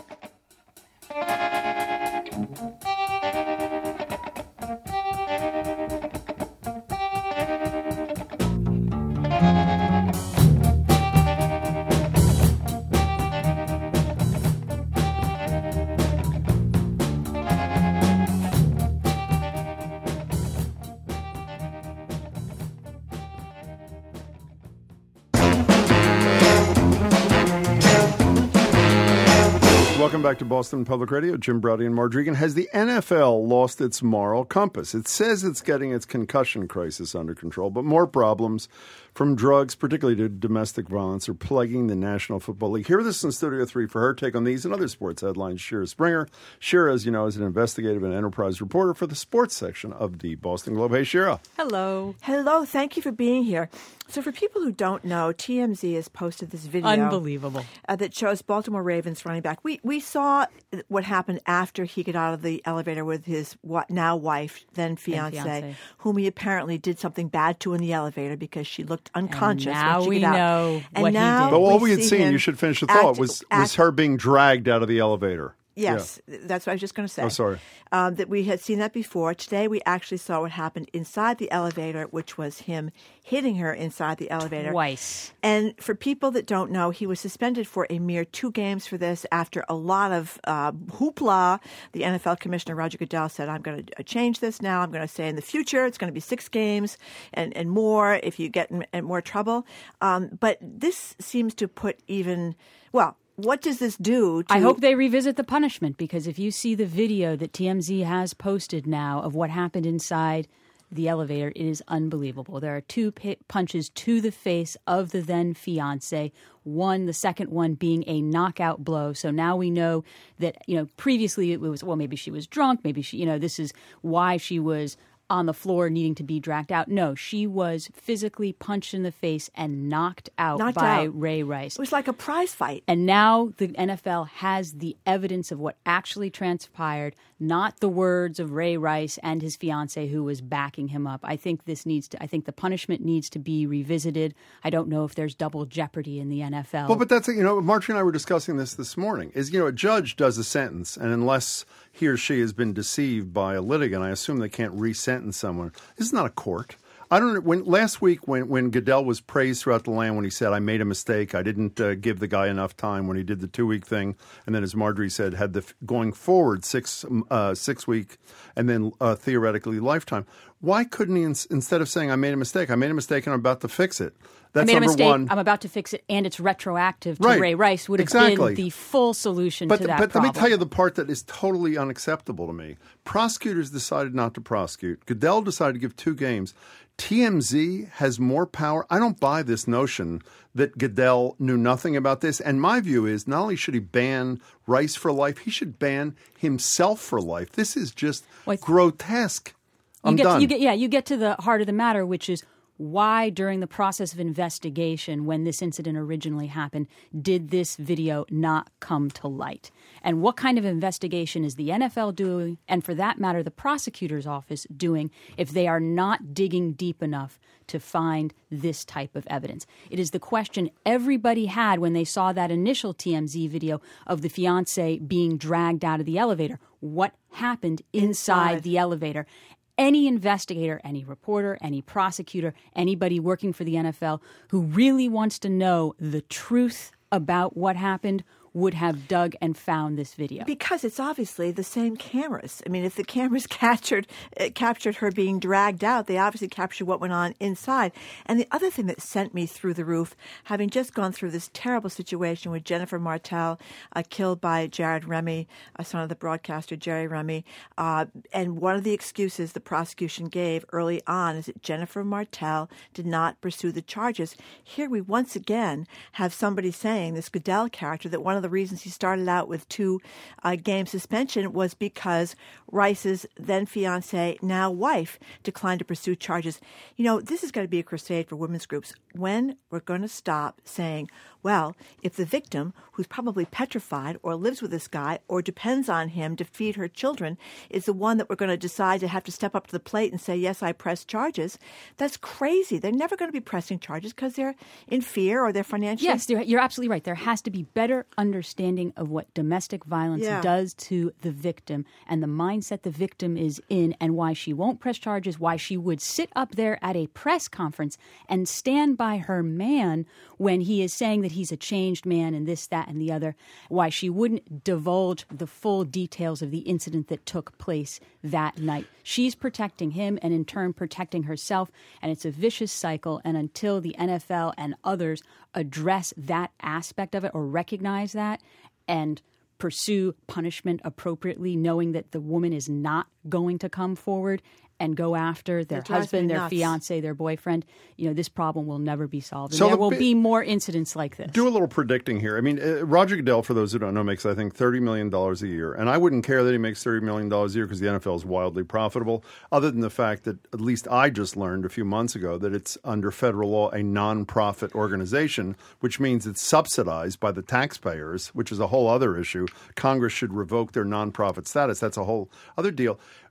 Welcome back to Boston Public Radio. Jim Browdy and Marge Regan. Has the NFL lost its moral compass? It says it's getting its concussion crisis under control, but more problems from drugs, particularly to domestic violence, are plaguing the National Football League. Here with us in Studio 3 for her take on these and other sports headlines, Shira Springer. Shira, as you know, is an investigative and enterprise reporter for the sports section of the Boston Globe. Hey, Shira. Hello. Hello, thank you for being here. So for people who don't know, TMZ has posted this video. Unbelievable. That shows Baltimore Ravens running back. We saw what happened after he got out of the elevator with his now wife, then fiancé, whom he apparently did something bad to in the elevator because she looked unconscious And now when she we got out. know And what he now did. But all we had see seen, him you should finish the thought, was her being dragged out of the elevator. Yes, that's what I was just going to say. Oh, sorry. That we had seen that before. Today we actually saw what happened inside the elevator, which was him hitting her inside the elevator. Twice. And for people that don't know, he was suspended for a mere 2 games for this after a lot of hoopla. The NFL commissioner, Roger Goodell, said, I'm going to change this now. I'm going to say in the future it's going to be 6 games and more if you get in more trouble. But this seems to put even, well, what does this do to... I hope they revisit the punishment, because if you see the video that TMZ has posted now of what happened inside the elevator, it is unbelievable. There are 2 punches to the face of the then fiance. The second one being a knockout blow. So now we know that, previously it was, well, maybe she was drunk. Maybe she, this is why she was on the floor needing to be dragged out. No, she was physically punched in the face and knocked out by Ray Rice. It was like a prize fight. And now the NFL has the evidence of what actually transpired, not the words of Ray Rice and his fiance who was backing him up. I think the punishment needs to be revisited. I don't know if there's double jeopardy in the NFL. Well, but that's, Marjorie and I were discussing this morning, is, a judge does a sentence, and unless he or she has been deceived by a litigant, I assume they can't resentence someone. This is not a court. I don't know. Last week when Goodell was praised throughout the land when he said, I made a mistake, I didn't give the guy enough time when he did the 2-week thing, and then as Marjorie said, had the going forward 6-week and then theoretically lifetime. Why couldn't he, instead of saying, I made a mistake and I'm about to fix it? That's I made a mistake, one. I'm about to fix it, and it's retroactive to Right. Ray Rice would have been the full solution to that But problem. let me tell you the part that is totally unacceptable to me. Prosecutors decided not to prosecute. Goodell decided to give 2 games. TMZ has more power. I don't buy this notion that Goodell knew nothing about this. And my view is not only should he ban Rice for life, he should ban himself for life. This is just grotesque. I'm done. You get to the heart of the matter, which is why during the process of investigation, when this incident originally happened, did this video not come to light? And what kind of investigation is the NFL doing, and for that matter, the prosecutor's office doing, if they are not digging deep enough to find this type of evidence? It is the question everybody had when they saw that initial TMZ video of the fiance being dragged out of the elevator. What happened inside the elevator? Any investigator, any reporter, any prosecutor, anybody working for the NFL who really wants to know the truth about what happened would have dug and found this video. Because it's obviously the same cameras. I mean, if the cameras captured her being dragged out, they obviously captured what went on inside. And the other thing that sent me through the roof, having just gone through this terrible situation with Jennifer Martell, killed by Jared Remy, a son of the broadcaster Jerry Remy, and one of the excuses the prosecution gave early on is that Jennifer Martell did not pursue the charges. Here we once again have somebody saying, this Goodell character, that one of the reasons he started out with 2-game suspension was because Rice's then fiance, now wife, declined to pursue charges. This is going to be a crusade for women's groups. When we're going to stop saying, well, if the victim, who's probably petrified or lives with this guy or depends on him to feed her children, is the one that we're going to decide to have to step up to the plate and say, yes, I press charges, that's crazy. They're never going to be pressing charges because they're in fear or they're financially... Yes, you're absolutely right. There has to be better understanding of what domestic violence does to the victim and the mindset the victim is in, and why she won't press charges, why she would sit up there at a press conference and stand by her man when he is saying that he's a changed man and this, that, and the other, why she wouldn't divulge the full details of the incident that took place that night. She's protecting him and in turn protecting herself, and it's a vicious cycle. And until the NFL and others address that aspect of it or recognize that and pursue punishment appropriately, knowing that the woman is not going to come forward and go after their husband, their fiance, their boyfriend, this problem will never be solved. And so there will be more incidents like this. Do a little predicting here. I mean, Roger Goodell, for those who don't know, makes, I think, $30 million a year. And I wouldn't care that he makes $30 million a year because the NFL is wildly profitable, other than the fact that at least I just learned a few months ago that it's under federal law a nonprofit organization, which means it's subsidized by the taxpayers, which is a whole other issue. Congress should revoke their nonprofit status. That's a whole other deal.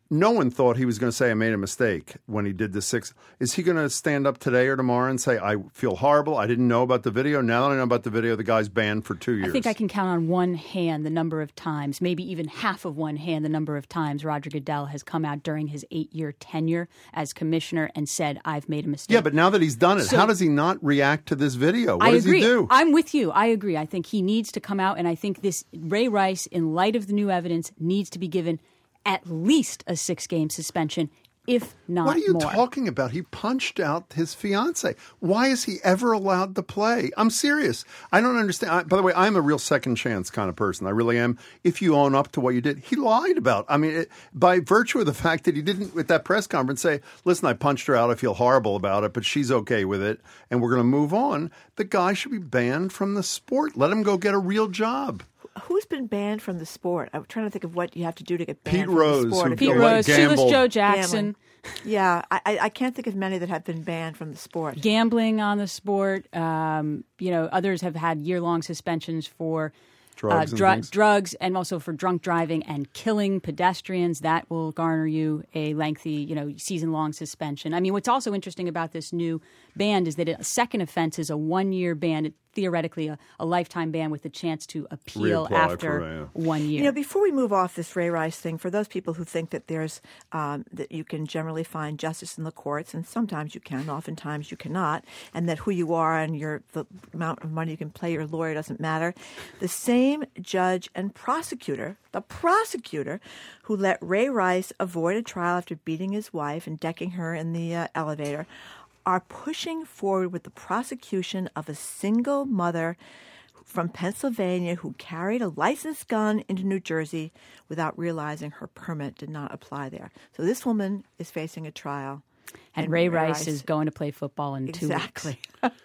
no one thought he was going to say I made a mistake when he did the 6. Is he going to stand up today or tomorrow and say, I feel horrible, I didn't know about the video? Now that I know about the video, the guy's banned for 2 years. I think I can count on one hand the number of times, maybe even half of one hand the number of times Roger Goodell has come out during his 8-year tenure as commissioner and said, I've made a mistake. Yeah, but now that he's done it, So- how does he not react to this video? What does agree. he do? I'm with you. I agree. I think he needs to come out, and I think this Ray Rice, in light of the new evidence, needs to be given at least a 6-game suspension, if not more. What are you talking about? He punched out his fiance. Why is he ever allowed to play? I'm serious. I don't understand. By the way, I'm a real second chance kind of person. I really am. If you own up to what you did, he lied about. I mean, by virtue of the fact that he didn't, at that press conference, say, listen, I punched her out. I feel horrible about it, but she's okay with it, and we're going to move on. The guy should be banned from the sport. Let him go get a real job. Who's been banned from the sport? I'm trying to think of what you have to do to get banned Pete from Rose, the sport. who Pete Like Rose, gambled. Shoeless Joe Jackson. Yeah, I can't think of many that have been banned from the sport. Gambling on the sport. Others have had year-long suspensions for drugs and also for drunk driving and killing pedestrians. That will garner you a lengthy, season-long suspension. I mean, what's also interesting about this new ban is that a second offense is a 1-year ban, theoretically a lifetime ban with the chance to appeal Reapply after 1 year. Before we move off this Ray Rice thing, for those people who think that there's that you can generally find justice in the courts, and sometimes you can, oftentimes you cannot, and that who you are and the amount of money you can pay your lawyer doesn't matter, the same judge and the prosecutor who let Ray Rice avoid a trial after beating his wife and decking her in the elevator, are pushing forward with the prosecution of a single mother from Pennsylvania who carried a licensed gun into New Jersey without realizing her permit did not apply there. So this woman is facing a trial. And Ray Rice is going to play football in 2 weeks. Exactly.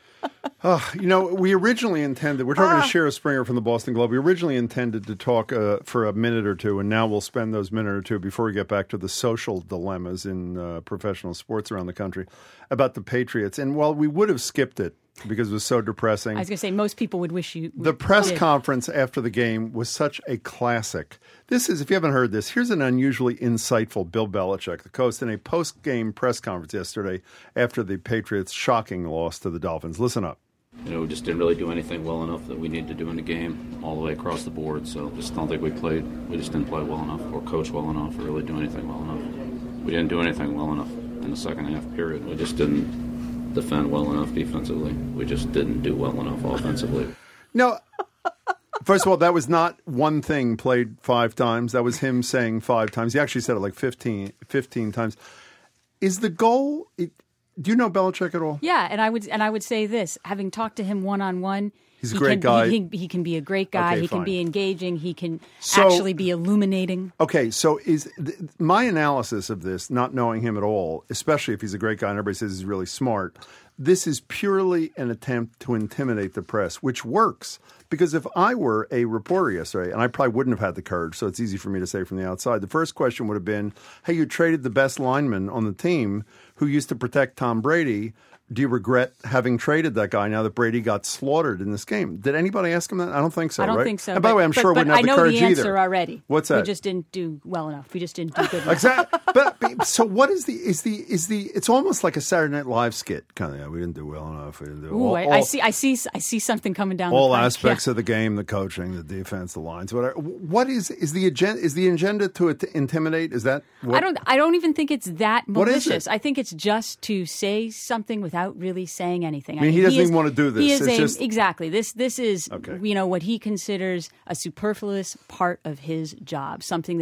We originally intended, we're talking to Shara Springer from the Boston Globe. We originally intended to talk for a minute or two, and now we'll spend those minute or two before we get back to the social dilemmas in professional sports around the country about the Patriots. And while we would have skipped it because it was so depressing. I was going to say, most people would wish you The press conference after the game was such a classic. This is, if you haven't heard this, here's an unusually insightful Bill Belichick, the coach, in a post-game press conference yesterday after the Patriots' shocking loss to the Dolphins. Listen up. We just didn't really do anything well enough that we needed to do in the game all the way across the board. So just don't think we just didn't play well enough or coach well enough or really do anything well enough. We didn't do anything well enough in the second half period. We just didn't defend well enough defensively. We just didn't do well enough offensively. No, first of all, that was not one thing played 5 times. That was him saying 5 times. He actually said it like 15 times. Is the goal... Do you know Belichick at all? Yeah, and I would say this, having talked to him one-on-one, he's a great guy. He can be a great guy. Okay, he fine. can be engaging. He can actually be illuminating. Okay, so my analysis of this, not knowing him at all, especially if he's a great guy and everybody says he's really smart, this is purely an attempt to intimidate the press, which works. Because if I were a reporter yesterday, and I probably wouldn't have had the courage, so it's easy for me to say from the outside, the first question would have been, hey, you traded the best lineman on the team who used to protect Tom Brady. Do you regret having traded that guy now that Brady got slaughtered in this game? Did anybody ask him that? I don't think so, I don't right? think so. And by the way, I'm sure we wouldn't have the courage either. I know the answer already. What's that? We just didn't do well enough. We just didn't do good enough. Exactly. But so what is the it's almost like a Saturday Night Live skit kind of. We didn't do well enough. We didn't do Ooh, I see something coming down. All the pipe. aspects of the game, the coaching, the defense, the lines, whatever. What is the agenda? Is the agenda to intimidate? Is that what? I don't even think it's that malicious. What is it? I think it's just to say something without really saying anything. I mean, he doesn't even want to do this. Exactly. This is Okay. What he considers a superfluous part of his job. Something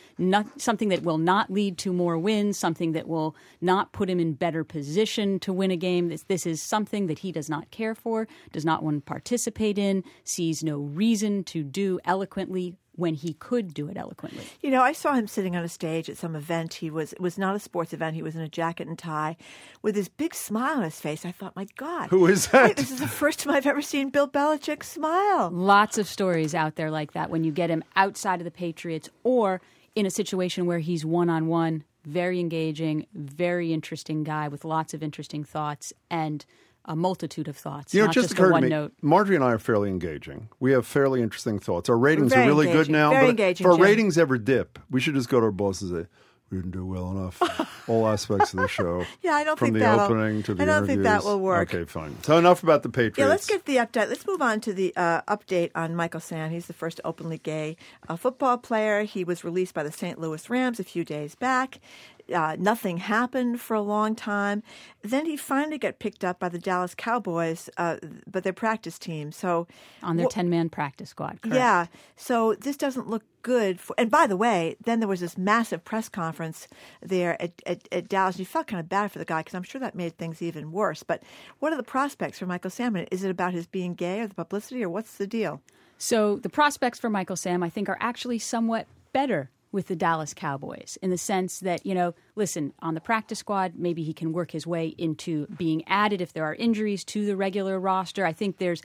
that will not lead to more wins. Something that will not put him in better position to win a game. This is something that he does not care for, does not want to participate in, sees no reason to do eloquently when he could do it eloquently. I saw him sitting on a stage at some event. It was not a sports event. He was in a jacket and tie with this big smile on his face. I thought, my God. Who is that? This is the first time I've ever seen Bill Belichick smile. Lots of stories out there like that when you get him outside of the Patriots or in a situation where he's one-on-one, very engaging, very interesting guy with lots of interesting thoughts and a multitude of thoughts, not just just occurred a one to me, note. Marjorie and I are fairly engaging. We have fairly interesting thoughts. Our ratings Very are really engaging. good now. Very but engaging, if our Jim. ratings ever dip, we should just go to our bosses and say, We didn't do well enough. All aspects of the show. Yeah, I don't from think the opening to the I don't interviews. think that will work. Okay, fine. So enough about the Patriots. Yeah, let's get the update. Let's move on to the update on Michael Sam. He's the first openly gay football player. He was released by the St. Louis Rams a few days back. Nothing happened for a long time. Then he finally got picked up by the Dallas Cowboys, but their practice team. So on their 10-man practice squad, correct. Yeah. So this doesn't look good. And by the way, then there was this massive press conference there at Dallas. You felt kind of bad for the guy because I'm sure that made things even worse. But what are the prospects for Michael Sam? Is it about his being gay or the publicity, or what's the deal? So the prospects for Michael Sam, I think, are actually somewhat better with the Dallas Cowboys in the sense that, listen, on the practice squad, maybe he can work his way into being added if there are injuries to the regular roster. I think there's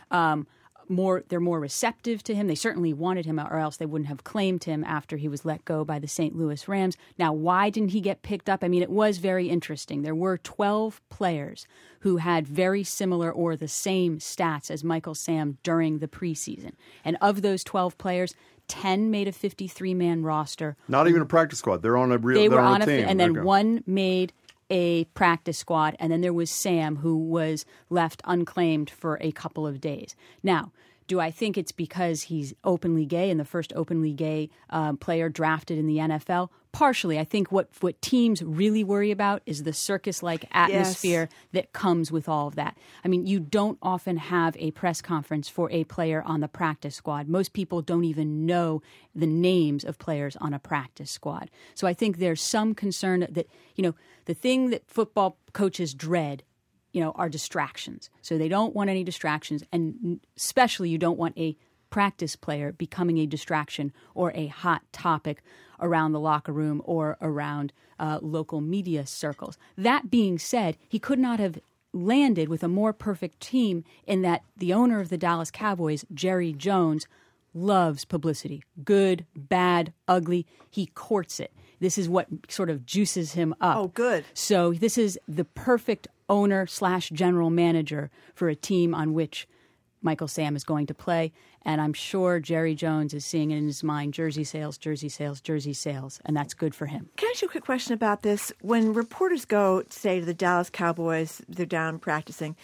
they're more receptive to him. They certainly wanted him, or else they wouldn't have claimed him after he was let go by the St. Louis Rams. Now, why didn't he get picked up? I mean, it was very interesting. There were 12 players who had very similar or the same stats as Michael Sam during the preseason. And of those 12 players, 10 made a 53-man roster. Not even a practice squad. They're on a real. They were on a team. And then one made a practice squad, and then there was Sam, who was left unclaimed for a couple of days. Now, do I think it's because he's openly gay and the first openly gay player drafted in the NFL? Partially. I think what teams really worry about is the circus-like atmosphere that comes with all of that. I mean, you don't often have a press conference for a player on the practice squad. Most people don't even know the names of players on a practice squad. So I think there's some concern that, the thing that football coaches dread are distractions. So they don't want any distractions, and especially you don't want a practice player becoming a distraction or a hot topic around the locker room or around local media circles. That being said, he could not have landed with a more perfect team in that the owner of the Dallas Cowboys, Jerry Jones, loves publicity. Good, bad, ugly. He courts it. This is what sort of juices him up. Oh, good. So this is the perfect owner/general manager for a team on which Michael Sam is going to play. And I'm sure Jerry Jones is seeing it in his mind, jersey sales, jersey sales, jersey sales, and that's good for him. Can I ask you a quick question about this? When reporters go, say, to the Dallas Cowboys, they're down practicing,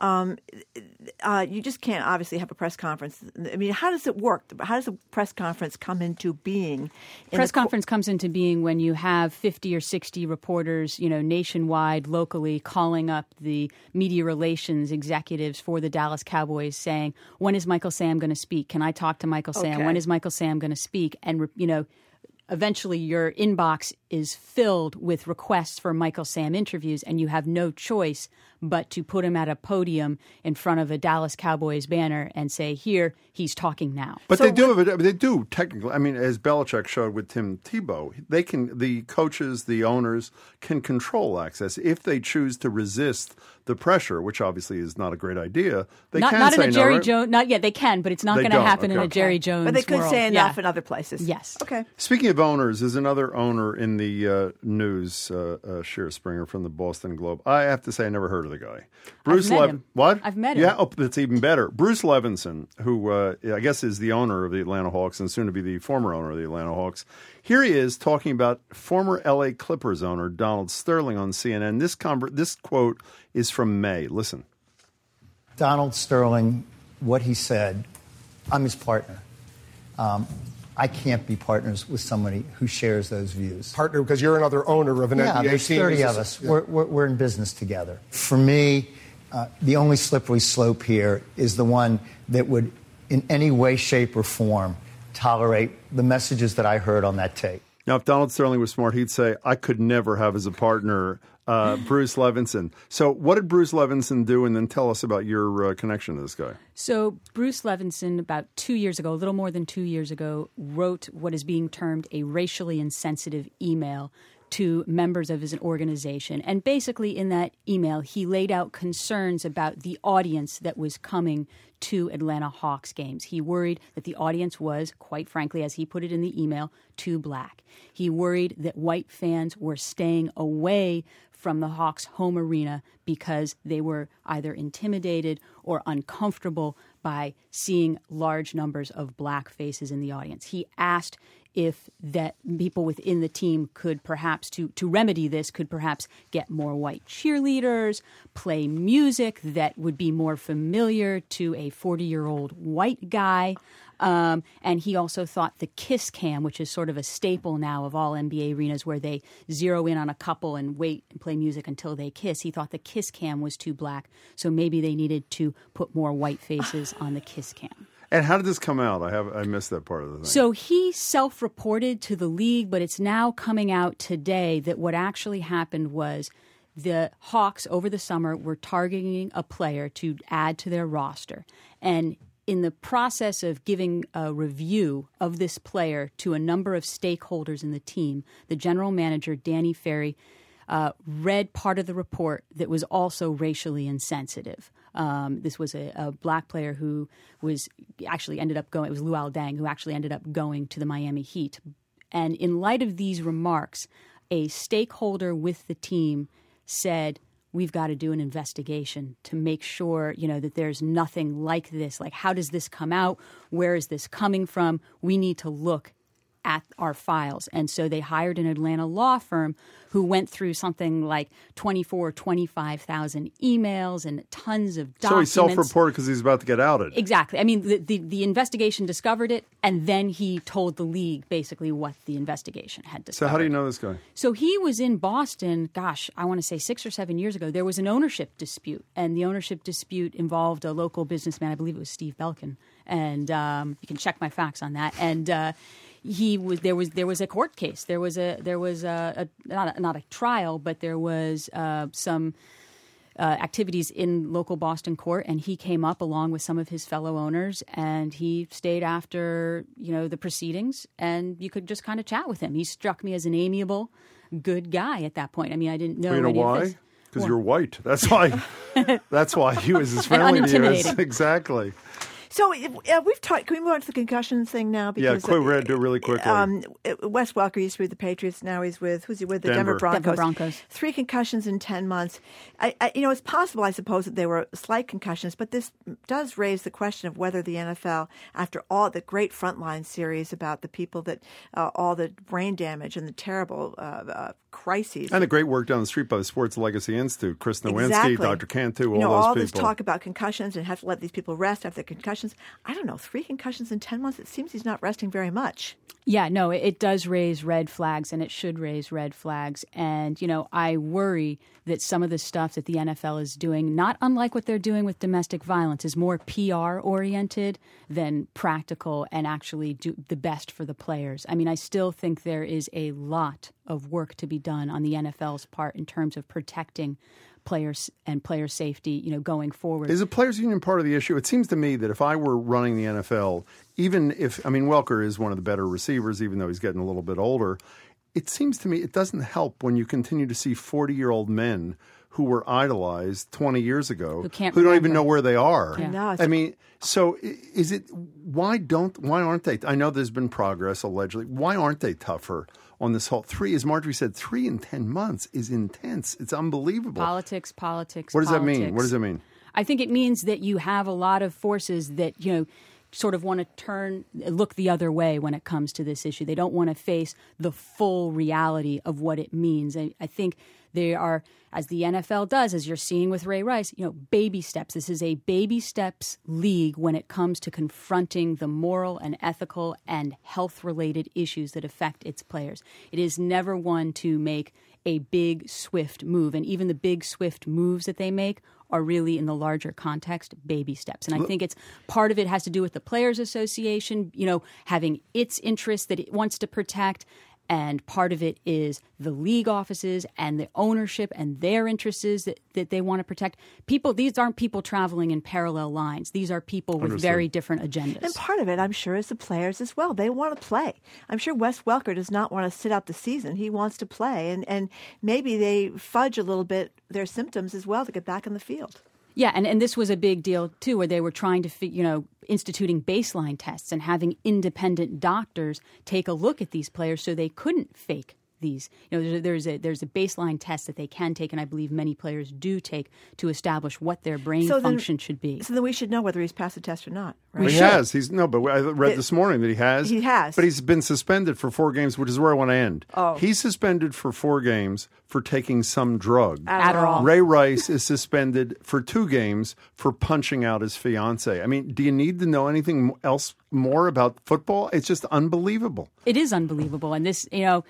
you just can't obviously have a press conference. I mean, how does it work? How does a press conference come into being? Press conference comes into being when you have 50 or 60 reporters, nationwide, locally, calling up the media relations executives for the Dallas Cowboys saying, when is Michael Sam going to speak? Can I talk to Michael Sam? Okay. When is Michael Sam going to speak? And, eventually your inbox is filled with requests for Michael Sam interviews, and you have no choice but to put him at a podium in front of a Dallas Cowboys banner and say, here, he's talking now. But they do technically. I mean, as Belichick showed with Tim Tebow, the coaches, the owners can control access if they choose to resist the pressure, which obviously is not a great idea. They not can in say a Jerry no, right? Jones. Not yet. They can, but it's not going to happen in a Jerry Jones But they could world. say enough in other places. Yes. Okay. Speaking of owners, there's another owner in the news, Shear Springer from the Boston Globe. I have to say I never heard of the guy. I've met him. What? I've met him. Yeah, that's even better. Bruce Levinson, who I guess is the owner of the Atlanta Hawks and soon to be the former owner of the Atlanta Hawks. Here he is talking about former L.A. Clippers owner Donald Sterling on CNN. This quote is from May. Listen. Donald Sterling, what he said, I'm his partner. I can't be partners with somebody who shares those views. Partner, because you're another owner of an NBA team. There's 30 of us. Yeah. We're in business together. For me, the only slippery slope here is the one that would, in any way, shape, or form, tolerate the messages that I heard on that tape. Now, if Donald Sterling was smart, he'd say, I could never have as a partner Bruce Levinson. So what did Bruce Levinson do? And then tell us about your connection to this guy. So Bruce Levinson, about 2 years ago, a little more than 2 years ago, wrote what is being termed a racially insensitive email to members of his organization. And basically in that email, he laid out concerns about the audience that was coming to Atlanta Hawks games. He worried that the audience was, quite frankly, as he put it in the email, too black. He worried that white fans were staying away from the Hawks' home arena because they were either intimidated or uncomfortable by seeing large numbers of black faces in the audience. He asked if that people within the team could perhaps, to remedy this, could perhaps get more white cheerleaders, play music that would be more familiar to a 40-year-old white guy. And he also thought the kiss cam, which is sort of a staple now of all NBA arenas where they zero in on a couple and wait and play music until they kiss. He thought the kiss cam was too black, so maybe they needed to put more white faces on the kiss cam. And how did this come out? I missed that part of the thing. So he self-reported to the league, but it's now coming out today that what actually happened was the Hawks over the summer were targeting a player to add to their roster. And in the process of giving a review of this player to a number of stakeholders in the team, the general manager, Danny Ferry, read part of the report that was also racially insensitive. This was a black player who was actually ended up going, it was Luol Deng, who actually ended up going to the Miami Heat. And in light of these remarks, a stakeholder with the team said, we've got to do an investigation to make sure, that there's nothing like this. Like, how does this come out? Where is this coming from? We need to look at our files. And so they hired an Atlanta law firm who went through something like 25,000 emails and tons of documents. So he self-reported because he's about to get outed. Exactly. I mean, the investigation discovered it, and then he told the league basically what the investigation had discovered. So how do you know this guy? So he was in Boston, I want to say 6 or 7 years ago. There was an ownership dispute, and the ownership dispute involved a local businessman. I believe it was Steve Belkin. And you can check my facts on that. And there was a court case. There was not a trial, but there was some activities in local Boston court, and he came up along with some of his fellow owners, and he stayed after the proceedings, and you could just kind of chat with him. He struck me as an amiable, good guy at that point. I mean, I didn't know. You know why? Because you're white. That's why. That's why he was as friendly to you. Exactly. So we've talked. Can we move on to the concussions thing now? Because, we're going to do it really quickly. Wes Welker used to be with the Patriots. Now he's with who's he with? The Denver Broncos. 3 concussions in 10 months. It's possible, I suppose, that they were slight concussions, but this does raise the question of whether the NFL, after all the great Frontline series about the people that all the brain damage and the terrible crises, and the great work down the street by the Sports Legacy Institute, Chris Nowinski, Dr. Cantu, all those all people. This talk about concussions and have to let these people rest after their concussions. I don't know, 3 concussions in 10 months, it seems he's not resting very much. Yeah, no, it does raise red flags, and it should raise red flags. And, I worry that some of the stuff that the NFL is doing, not unlike what they're doing with domestic violence, is more PR-oriented than practical and actually do the best for the players. I mean, I still think there is a lot of work to be done on the NFL's part in terms of protecting players and player safety, going forward. Is the players' union part of the issue? It seems to me that if I were running the NFL, Welker is one of the better receivers, even though he's getting a little bit older, it seems to me it doesn't help when you continue to see 40-year-old men who were idolized 20 years ago who don't even know where they are. Yeah. I mean, so is it why aren't they? I know there's been progress allegedly. Why aren't they tougher on this whole 3? As Marjorie said, 3 in 10 months is intense. It's unbelievable. Politics. What does that mean? What does it mean? I think it means that you have a lot of forces that, sort of want to look the other way when it comes to this issue. They don't want to face the full reality of what it means. I think they are, as the NFL does, as you're seeing with Ray Rice, baby steps. This is a baby steps league when it comes to confronting the moral and ethical and health-related issues that affect its players. It is never one to make a big, swift move. And even the big, swift moves that they make are really, in the larger context, baby steps. And I think it's part of it has to do with the Players Association, having its interests that it wants to protect. And part of it is the league offices and the ownership and their interests that they want to protect. These aren't people traveling in parallel lines. These are people with very different agendas. And part of it, I'm sure, is the players as well. They want to play. I'm sure Wes Welker does not want to sit out the season. He wants to play. And maybe they fudge a little bit their symptoms as well to get back in the field. Yeah, and this was a big deal, too, where they were trying to, instituting baseline tests and having independent doctors take a look at these players so they couldn't fake these. There's a baseline test that they can take, and I believe many players do take to establish what their brain function should be. So then we should know whether he's passed the test or not. Right? Well, he has. But I read this morning that he has. He has. But he's been suspended for 4 games, which is where I want to end. Oh. He's suspended for 4 games for taking some drug. Adderall. Ray Rice is suspended for 2 games for punching out his fiancée. I mean, do you need to know anything else more about football? It's just unbelievable. It is unbelievable. And this,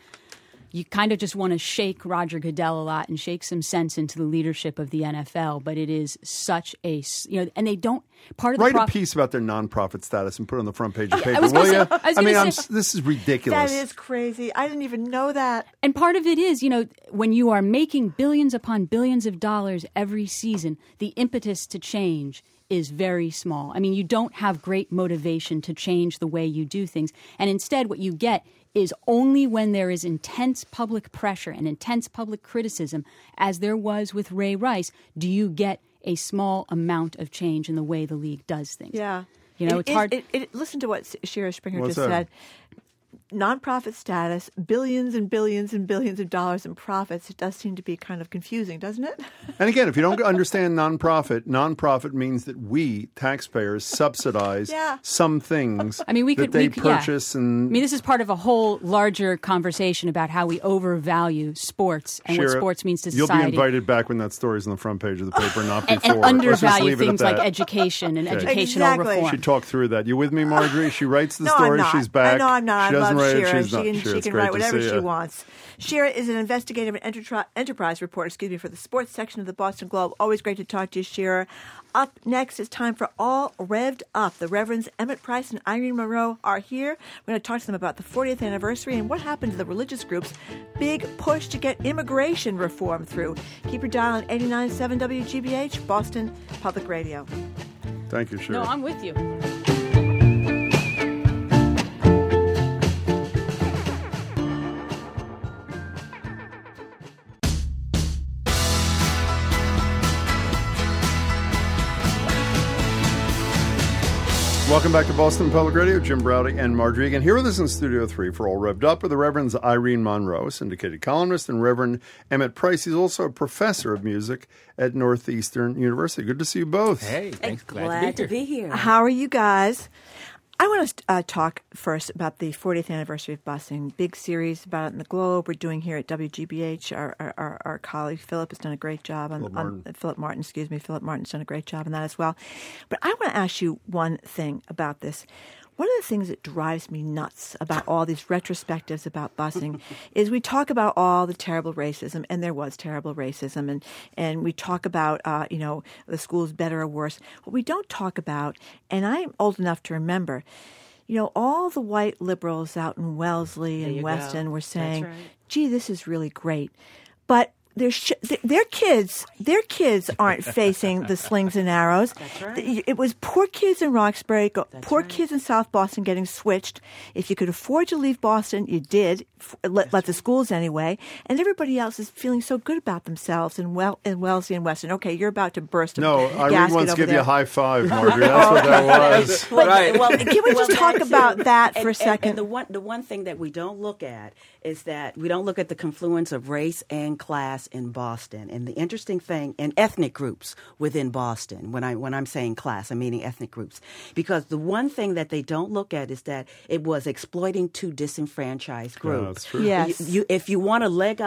you kind of just want to shake Roger Goodell a lot and shake some sense into the leadership of the NFL. But it is such a, and they don't, Write a piece about their nonprofit status and put it on the front page of the paper, will you? This is ridiculous. That is crazy. I didn't even know that. And part of it is, when you are making billions upon billions of dollars every season, the impetus to change is very small. I mean, you don't have great motivation to change the way you do things. And instead, what you get is only when there is intense public pressure and intense public criticism, as there was with Ray Rice, do you get a small amount of change in the way the league does things. Yeah. It's hard. Listen to what Shira Springer What's just that? said. Nonprofit status, billions and billions and billions of dollars in profits. It does seem to be kind of confusing, doesn't it? And again, if you don't understand nonprofit means that we, taxpayers, subsidize some things that they purchase. And this is part of a whole larger conversation about how we overvalue sports and what sports means to society. You'll be invited back when that story's on the front page of the paper, not before. And undervalue things like education and educational reform. She talked through that. You with me, Marjorie? She writes the story. She's back. I know I'm not. She I love Shira. She can write whatever she wants. Shira is an investigative and enterprise reporter, for the sports section of the Boston Globe. Always great to talk to you, Shira. Up next, it's time for All Revved Up. The Reverends Emmett Price and Irene Monroe are here. We're going to talk to them about the 40th anniversary and what happened to the religious group's big push to get immigration reform through. Keep your dial on 89.7 WGBH, Boston Public Radio. Thank you, Shira. No, I'm with you. Welcome back to Boston Public Radio. Jim Browdy and Marjorie Egan here with us in Studio 3 for All Revved Up with the Reverends Irene Monroe, syndicated columnist, and Reverend Emmett Price. He's also a professor of music at Northeastern University. Good to see you both. Hey, thanks. Glad to be here. How are you guys? I want to talk first about the 40th anniversary of busing. Big series about it in the Globe. We're doing here at WGBH. Our colleague Philip has done a great job Philip Martin's done a great job on that as well. But I want to ask you one thing about this. One of the things that drives me nuts about all these retrospectives about busing is we talk about all the terrible racism, and there was terrible racism, and we talk about, the school's better or worse. What we don't talk about, and I'm old enough to remember, all the white liberals out in Wellesley and Weston were saying, gee, this is really great. But their kids aren't facing the slings and arrows. That's right. It was poor kids in Roxbury, poor kids in South Boston getting switched. If you could afford to leave Boston, you did. Let the schools anyway. And everybody else is feeling so good about themselves in Wellesley and Weston. Okay, you're about to burst. Irene wants to give you a high five, Marjorie. That's what that was. Right. Well, can we just talk about that for a second? And the one thing that we don't look at is that we don't look at the confluence of race and class in Boston. And the interesting thing, and ethnic groups within Boston, when I'm saying class, I'm meaning ethnic groups. Because the one thing that they don't look at is that it was exploiting two disenfranchised groups. That's true. Yes. If you want a leg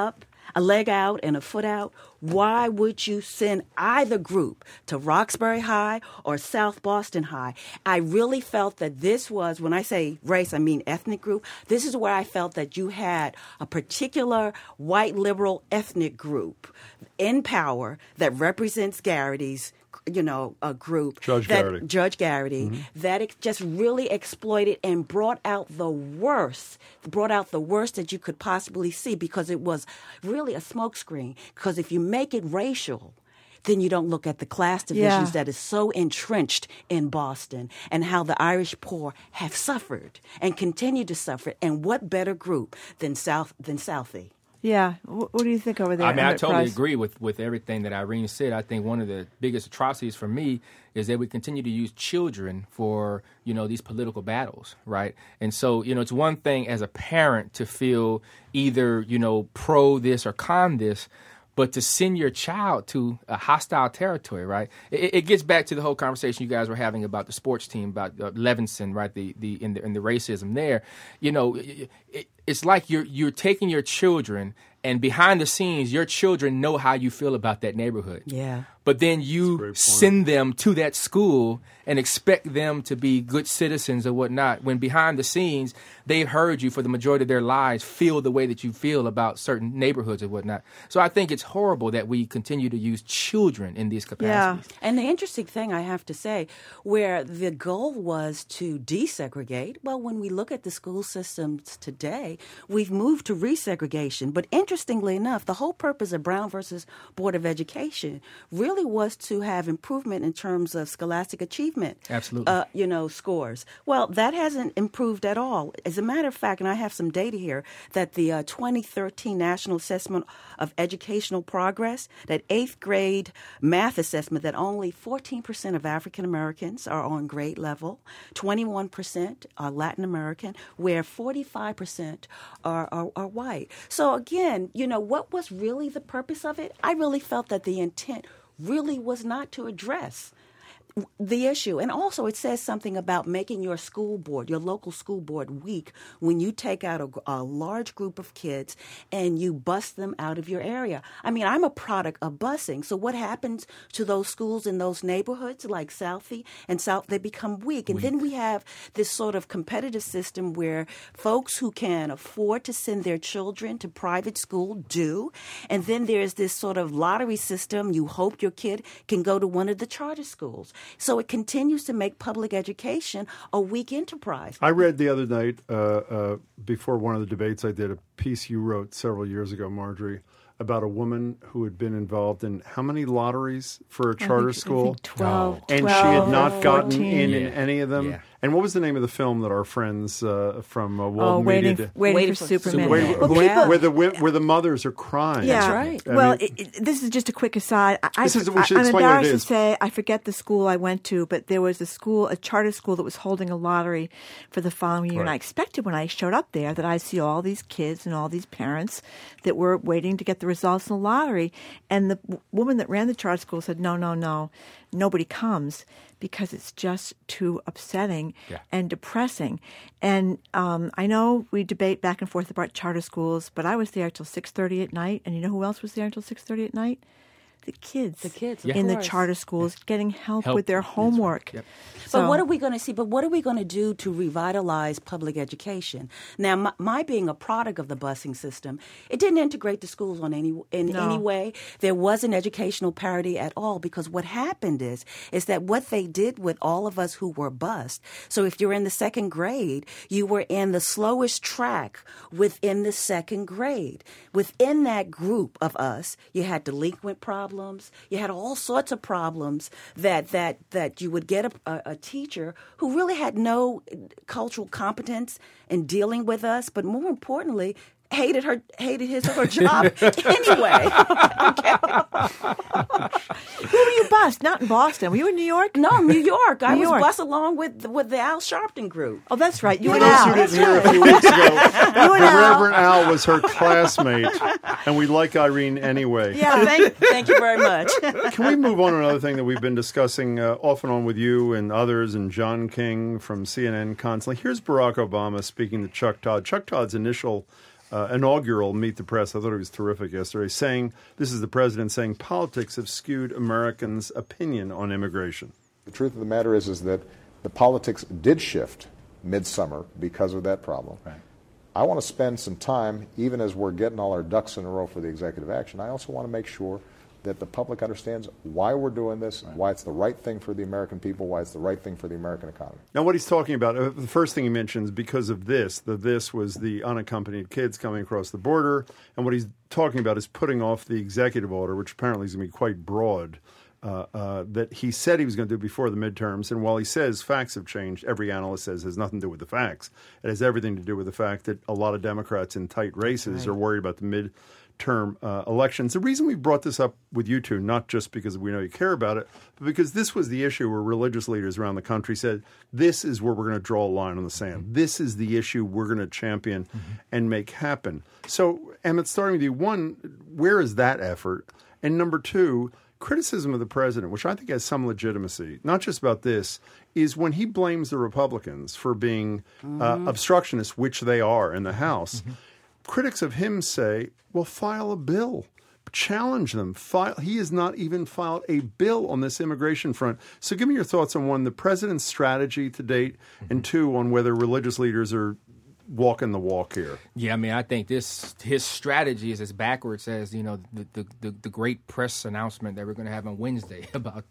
out and a foot out, why would you send either group to Roxbury High or South Boston High? I really felt that this was, when I say race, I mean ethnic group. This is where I felt that you had a particular white liberal ethnic group in power that represents Garrity's a group, Judge Garrity, that it just really exploited and brought out the worst that you could possibly see, because it was really a smokescreen. Because if you make it racial, then you don't look at the class divisions that is so entrenched in Boston and how the Irish poor have suffered and continue to suffer. And what better group than Southie? Yeah. What do you think over there? I mean, I Emmett totally Price? agree with everything that Irene said. I think one of the biggest atrocities for me is that we continue to use children for, these political battles, right? And so, it's one thing as a parent to feel either, pro this or con this, but to send your child to a hostile territory, right? It gets back to the whole conversation you guys were having about the sports team, about Levinson, right? The racism there. It's like you're taking your children, and behind the scenes, your children know how you feel about that neighborhood. Yeah. But then you send them to that school and expect them to be good citizens or whatnot, when behind the scenes, they've heard you for the majority of their lives feel the way that you feel about certain neighborhoods or whatnot. So I think it's horrible that we continue to use children in these capacities. Yeah. And the interesting thing, I have to say, where the goal was to desegregate, well, when we look at the school systems today, we've moved to resegregation. But interestingly enough, the whole purpose of Brown versus Board of Education really was to have improvement in terms of scholastic achievement. Absolutely. Scores. Well, that hasn't improved at all. As a matter of fact, and I have some data here, that the 2013 National Assessment of Educational Progress, that 8th grade math assessment, that only 14% of African Americans are on grade level, 21% are Latin American, where 45% are white. So again, what was really the purpose of it? I really felt that the intent really was not to address the issue. And also it says something about making your school board, your local school board, weak when you take out a large group of kids and you bus them out of your area. I mean, I'm a product of busing. So what happens to those schools in those neighborhoods like Southie and South, they become weak. And then we have this sort of competitive system where folks who can afford to send their children to private school do. And then there's this sort of lottery system. You hope your kid can go to one of the charter schools. So it continues to make public education a weak enterprise. I read the other night, before one of the debates I did, a piece you wrote several years ago, Marjorie, about a woman who had been involved in how many lotteries for a charter school? I think 12. And 12, she had not gotten 14. in any of them. Yeah. And what was the name of the film that our friends from Walden Media did? Waiting for Superman. Where the mothers are crying. Yeah. That's right. Well, this is just a quick aside. I'm explain what it embarrassed to is. say I forget the school I went to, but there was a charter school that was holding a lottery for the following year. Right. And I expected when I showed up there that I'd see all these kids and all these parents that were waiting to get the results in the lottery. And the woman that ran the charter school said, no, nobody comes, because it's just too upsetting and depressing. And I know we debate back and forth about charter schools, but I was there till 6:30 at night. And you know who else was there until 6:30 at night? The kids. The kids, in the course. charter schools getting help with their homework. Yep. But what are we going to see? But what are we going to do to revitalize public education? Now, my being a product of the busing system, it didn't integrate the schools in any way. There wasn't educational parity at all, because what happened is that what they did with all of us who were bused. So if you're in the second grade, you were in the slowest track within the second grade. Within that group of us, you had delinquent problems. You had all sorts of problems that you would get a teacher who really had no cultural competence in dealing with us, but more importantly, hated his or her job anyway. Who were you bused? Not in Boston. Were you in New York? No, New York. I New was York. bused along with the Al Sharpton group. Oh, that's right. You For and those Al. who didn't hear a few weeks ago, the Al. Reverend Al was her classmate, and we like Irene anyway. Yeah, Thank you very much. Can we move on to another thing that we've been discussing off and on with you and others, and John King from CNN constantly? Here's Barack Obama speaking to Chuck Todd. Chuck Todd's initial inaugural Meet the Press, I thought it was terrific yesterday, saying, this is the president saying, politics have skewed Americans' opinion on immigration. The truth of the matter is that the politics did shift midsummer because of that problem. Right. I want to spend some time, even as we're getting all our ducks in a row for the executive action, I also want to make sure that the public understands why we're doing this, why it's the right thing for the American people, why it's the right thing for the American economy. Now, what he's talking about, the first thing he mentions, because of this was the unaccompanied kids coming across the border, and what he's talking about is putting off the executive order, which apparently is going to be quite broad, that he said he was going to do before the midterms. And while he says facts have changed, every analyst says it has nothing to do with the facts. It has everything to do with the fact that a lot of Democrats in tight races are worried about the midterm elections. The reason we brought this up with you two, not just because we know you care about it, but because this was the issue where religious leaders around the country said, this is where we're going to draw a line on the sand. This is the issue we're going to champion and make happen. So, Emmett, starting with you, one, where is that effort? And number two, criticism of the president, which I think has some legitimacy, not just about this, is when he blames the Republicans for being obstructionists, which they are in the House. Critics of him say, well, file a bill. Challenge them. He has not even filed a bill on this immigration front. So give me your thoughts on, one, the president's strategy to date, and two, on whether religious leaders are walking the walk here. Yeah, I mean, I think his strategy is as backwards as, the great press announcement that we're going to have on Wednesday about,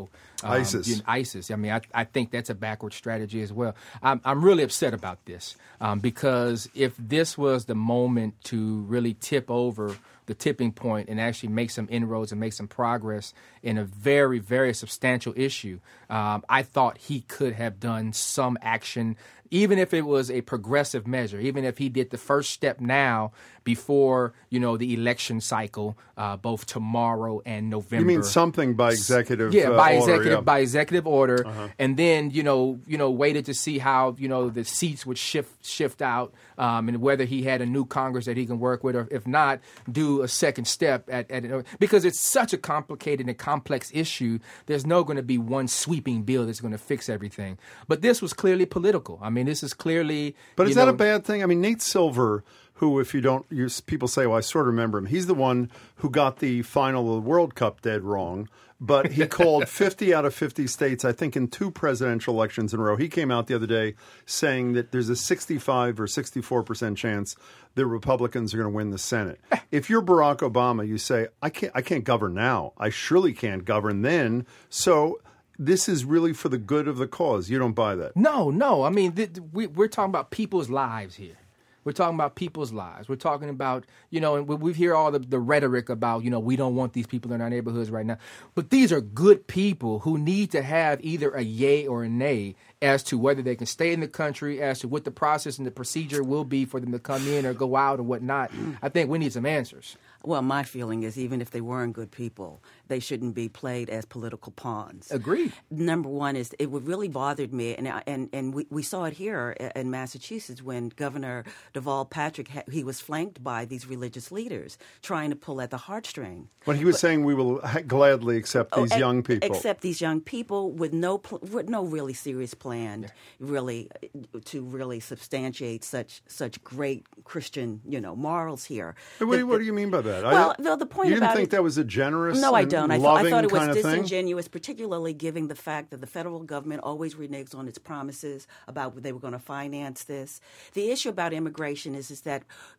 ISIS. ISIS. I mean, I think that's a backward strategy as well. I'm really upset about this because if this was the moment to really tip over the tipping point and actually make some inroads and make some progress in a very, very substantial issue, I thought he could have done some action, even if it was a progressive measure, even if he did the first step now before, the election cycle, both tomorrow and November. You mean something by executive order? By executive order, and then, waited to see how, the seats would shift out, and whether he had a new Congress that he can work with, or if not, do a second step because it's such a complicated and complex issue. There's no going to be one sweeping bill that's going to fix everything. But this was clearly political. I mean, this is clearly. But is that a bad thing? I mean, Nate Silver, who, if you don't use, people say, well, I sort of remember him. He's the one who got the final of the World Cup dead wrong. But he called 50 out of 50 states, I think, in 2 presidential elections in a row. He came out the other day saying that there's a 65 or 64% chance the Republicans are going to win the Senate. If you're Barack Obama, you say, I can't govern now. I surely can't govern then. So this is really for the good of the cause. You don't buy that. No. I mean, we're talking about people's lives here. We're talking about people's lives. We're talking about, and we hear all the rhetoric about, we don't want these people in our neighborhoods right now. But these are good people who need to have either a yay or a nay as to whether they can stay in the country, as to what the process and the procedure will be for them to come in or go out or whatnot. I think we need some answers. Well, my feeling is even if they weren't good people, they shouldn't be played as political pawns. Agreed. Number one is it would really bothered me, and we saw it here in Massachusetts when Governor Deval Patrick, he was flanked by these religious leaders trying to pull at the heartstring. When he was saying we will gladly accept these young people. Accept these young people with no really serious plan, really, to really substantiate such great Christian, morals here. What do you mean by that? Well, the point you about didn't think that was a generous, no, I don't. I thought it was disingenuous, particularly given the fact that the federal government always reneges on its promises about they were going to finance this. The issue about immigration is that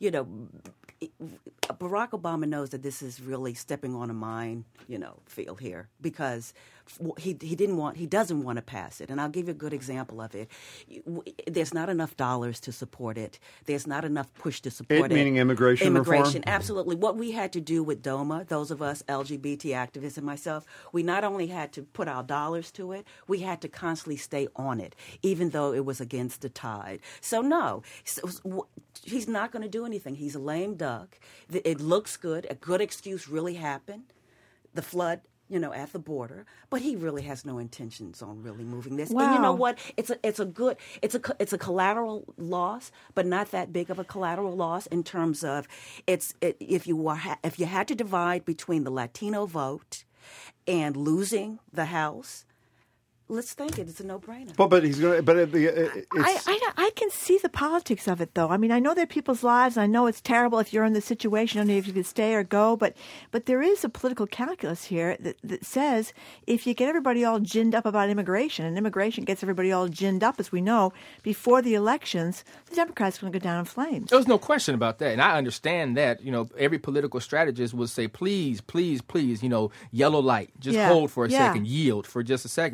Barack Obama knows that this is really stepping on a minefield here because he doesn't want to pass it. And I'll give you a good example of it. There's not enough dollars to support it. There's not enough push to support it. Meaning immigration reform? Absolutely. What we had to do with DOMA, those of us LGBT activists and myself, we not only had to put our dollars to it, we had to constantly stay on it, even though it was against the tide. So no, he's not going to do anything. He's a lame duck. It looks good. A good excuse really happened. The flood, at the border, but he really has no intentions on really moving this. Wow. And you know what? It's a collateral loss, but not that big of a collateral loss in terms of if you had to divide between the Latino vote and losing the House. Let's think it's a no-brainer. But he's going to. But I can see the politics of it, though. I mean, I know they're people's lives. And I know it's terrible if you're in the situation. I don't know if you could stay or go. But there is a political calculus here that says if you get everybody all ginned up about immigration, and immigration gets everybody all ginned up, as we know, before the elections, the Democrats are going to go down in flames. There's no question about that, and I understand that. Every political strategist will say, "Please, please, please, yellow light, just hold for a second, yield for just a second." I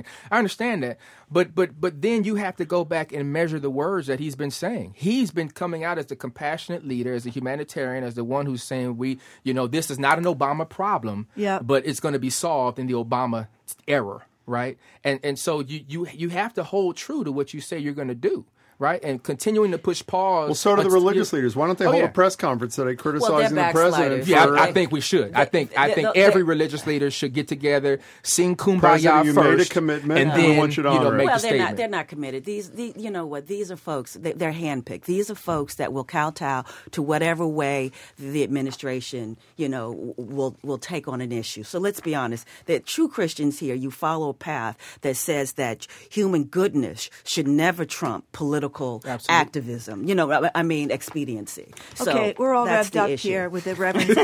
understand that. But then you have to go back and measure the words that he's been saying. He's been coming out as the compassionate leader, as a humanitarian, as the one who's saying this is not an Obama problem, but it's going to be solved in the Obama era, right? And so you have to hold true to what you say you're going to do. Right, and continuing to push pause. Well, so do the religious leaders. Why don't they hold a press conference today criticizing the president? I think we should. I think every religious leader should get together, sing Kumbaya you first, made a commitment, and then make the statement. They're not committed. These you know what? These are folks. They're handpicked. These are folks that will kowtow to whatever way the administration, will take on an issue. So let's be honest. That true Christians here, you follow a path that says that human goodness should never trump political activism, expediency. Okay, we're all revved up here with the Reverend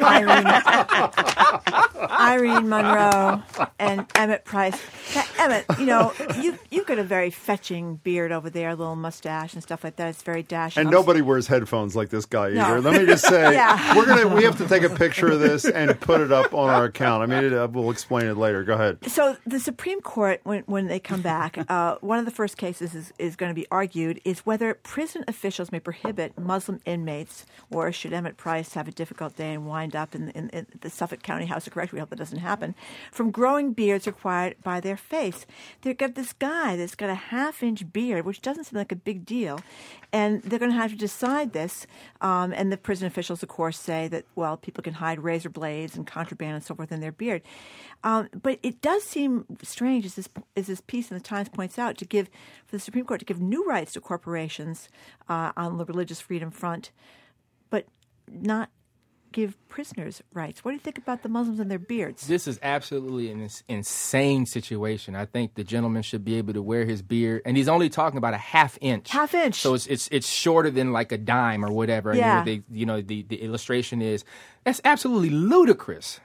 Irene Monroe and Emmett Price. Now, Emmett, you've got a very fetching beard over there, a little mustache and stuff like that. It's very dashing. And nobody wears headphones like this guy either. No. Let me just say, we have to take a picture of this and put it up on our account. We'll explain it later. Go ahead. So the Supreme Court, when they come back, one of the first cases is going to be argued is whether prison officials may prohibit Muslim inmates, or should Emmett Price have a difficult day and wind up in the Suffolk County House of Correction, we hope that doesn't happen, from growing beards required by their faith. They've got this guy that's got a half-inch beard, which doesn't seem like a big deal, and they're going to have to decide this. And the prison officials, of course, say that, well, people can hide razor blades and contraband and so forth in their beard. But it does seem strange, as this piece in the Times points out, for the Supreme Court to give new rights to corporations on the religious freedom front, but not give prisoners rights. What do you think about the Muslims and their beards? This is absolutely an insane situation. I think the gentleman should be able to wear his beard, and he's only talking about a half inch. Half inch. So it's shorter than like a dime or whatever. Yeah. The illustration is that's absolutely ludicrous.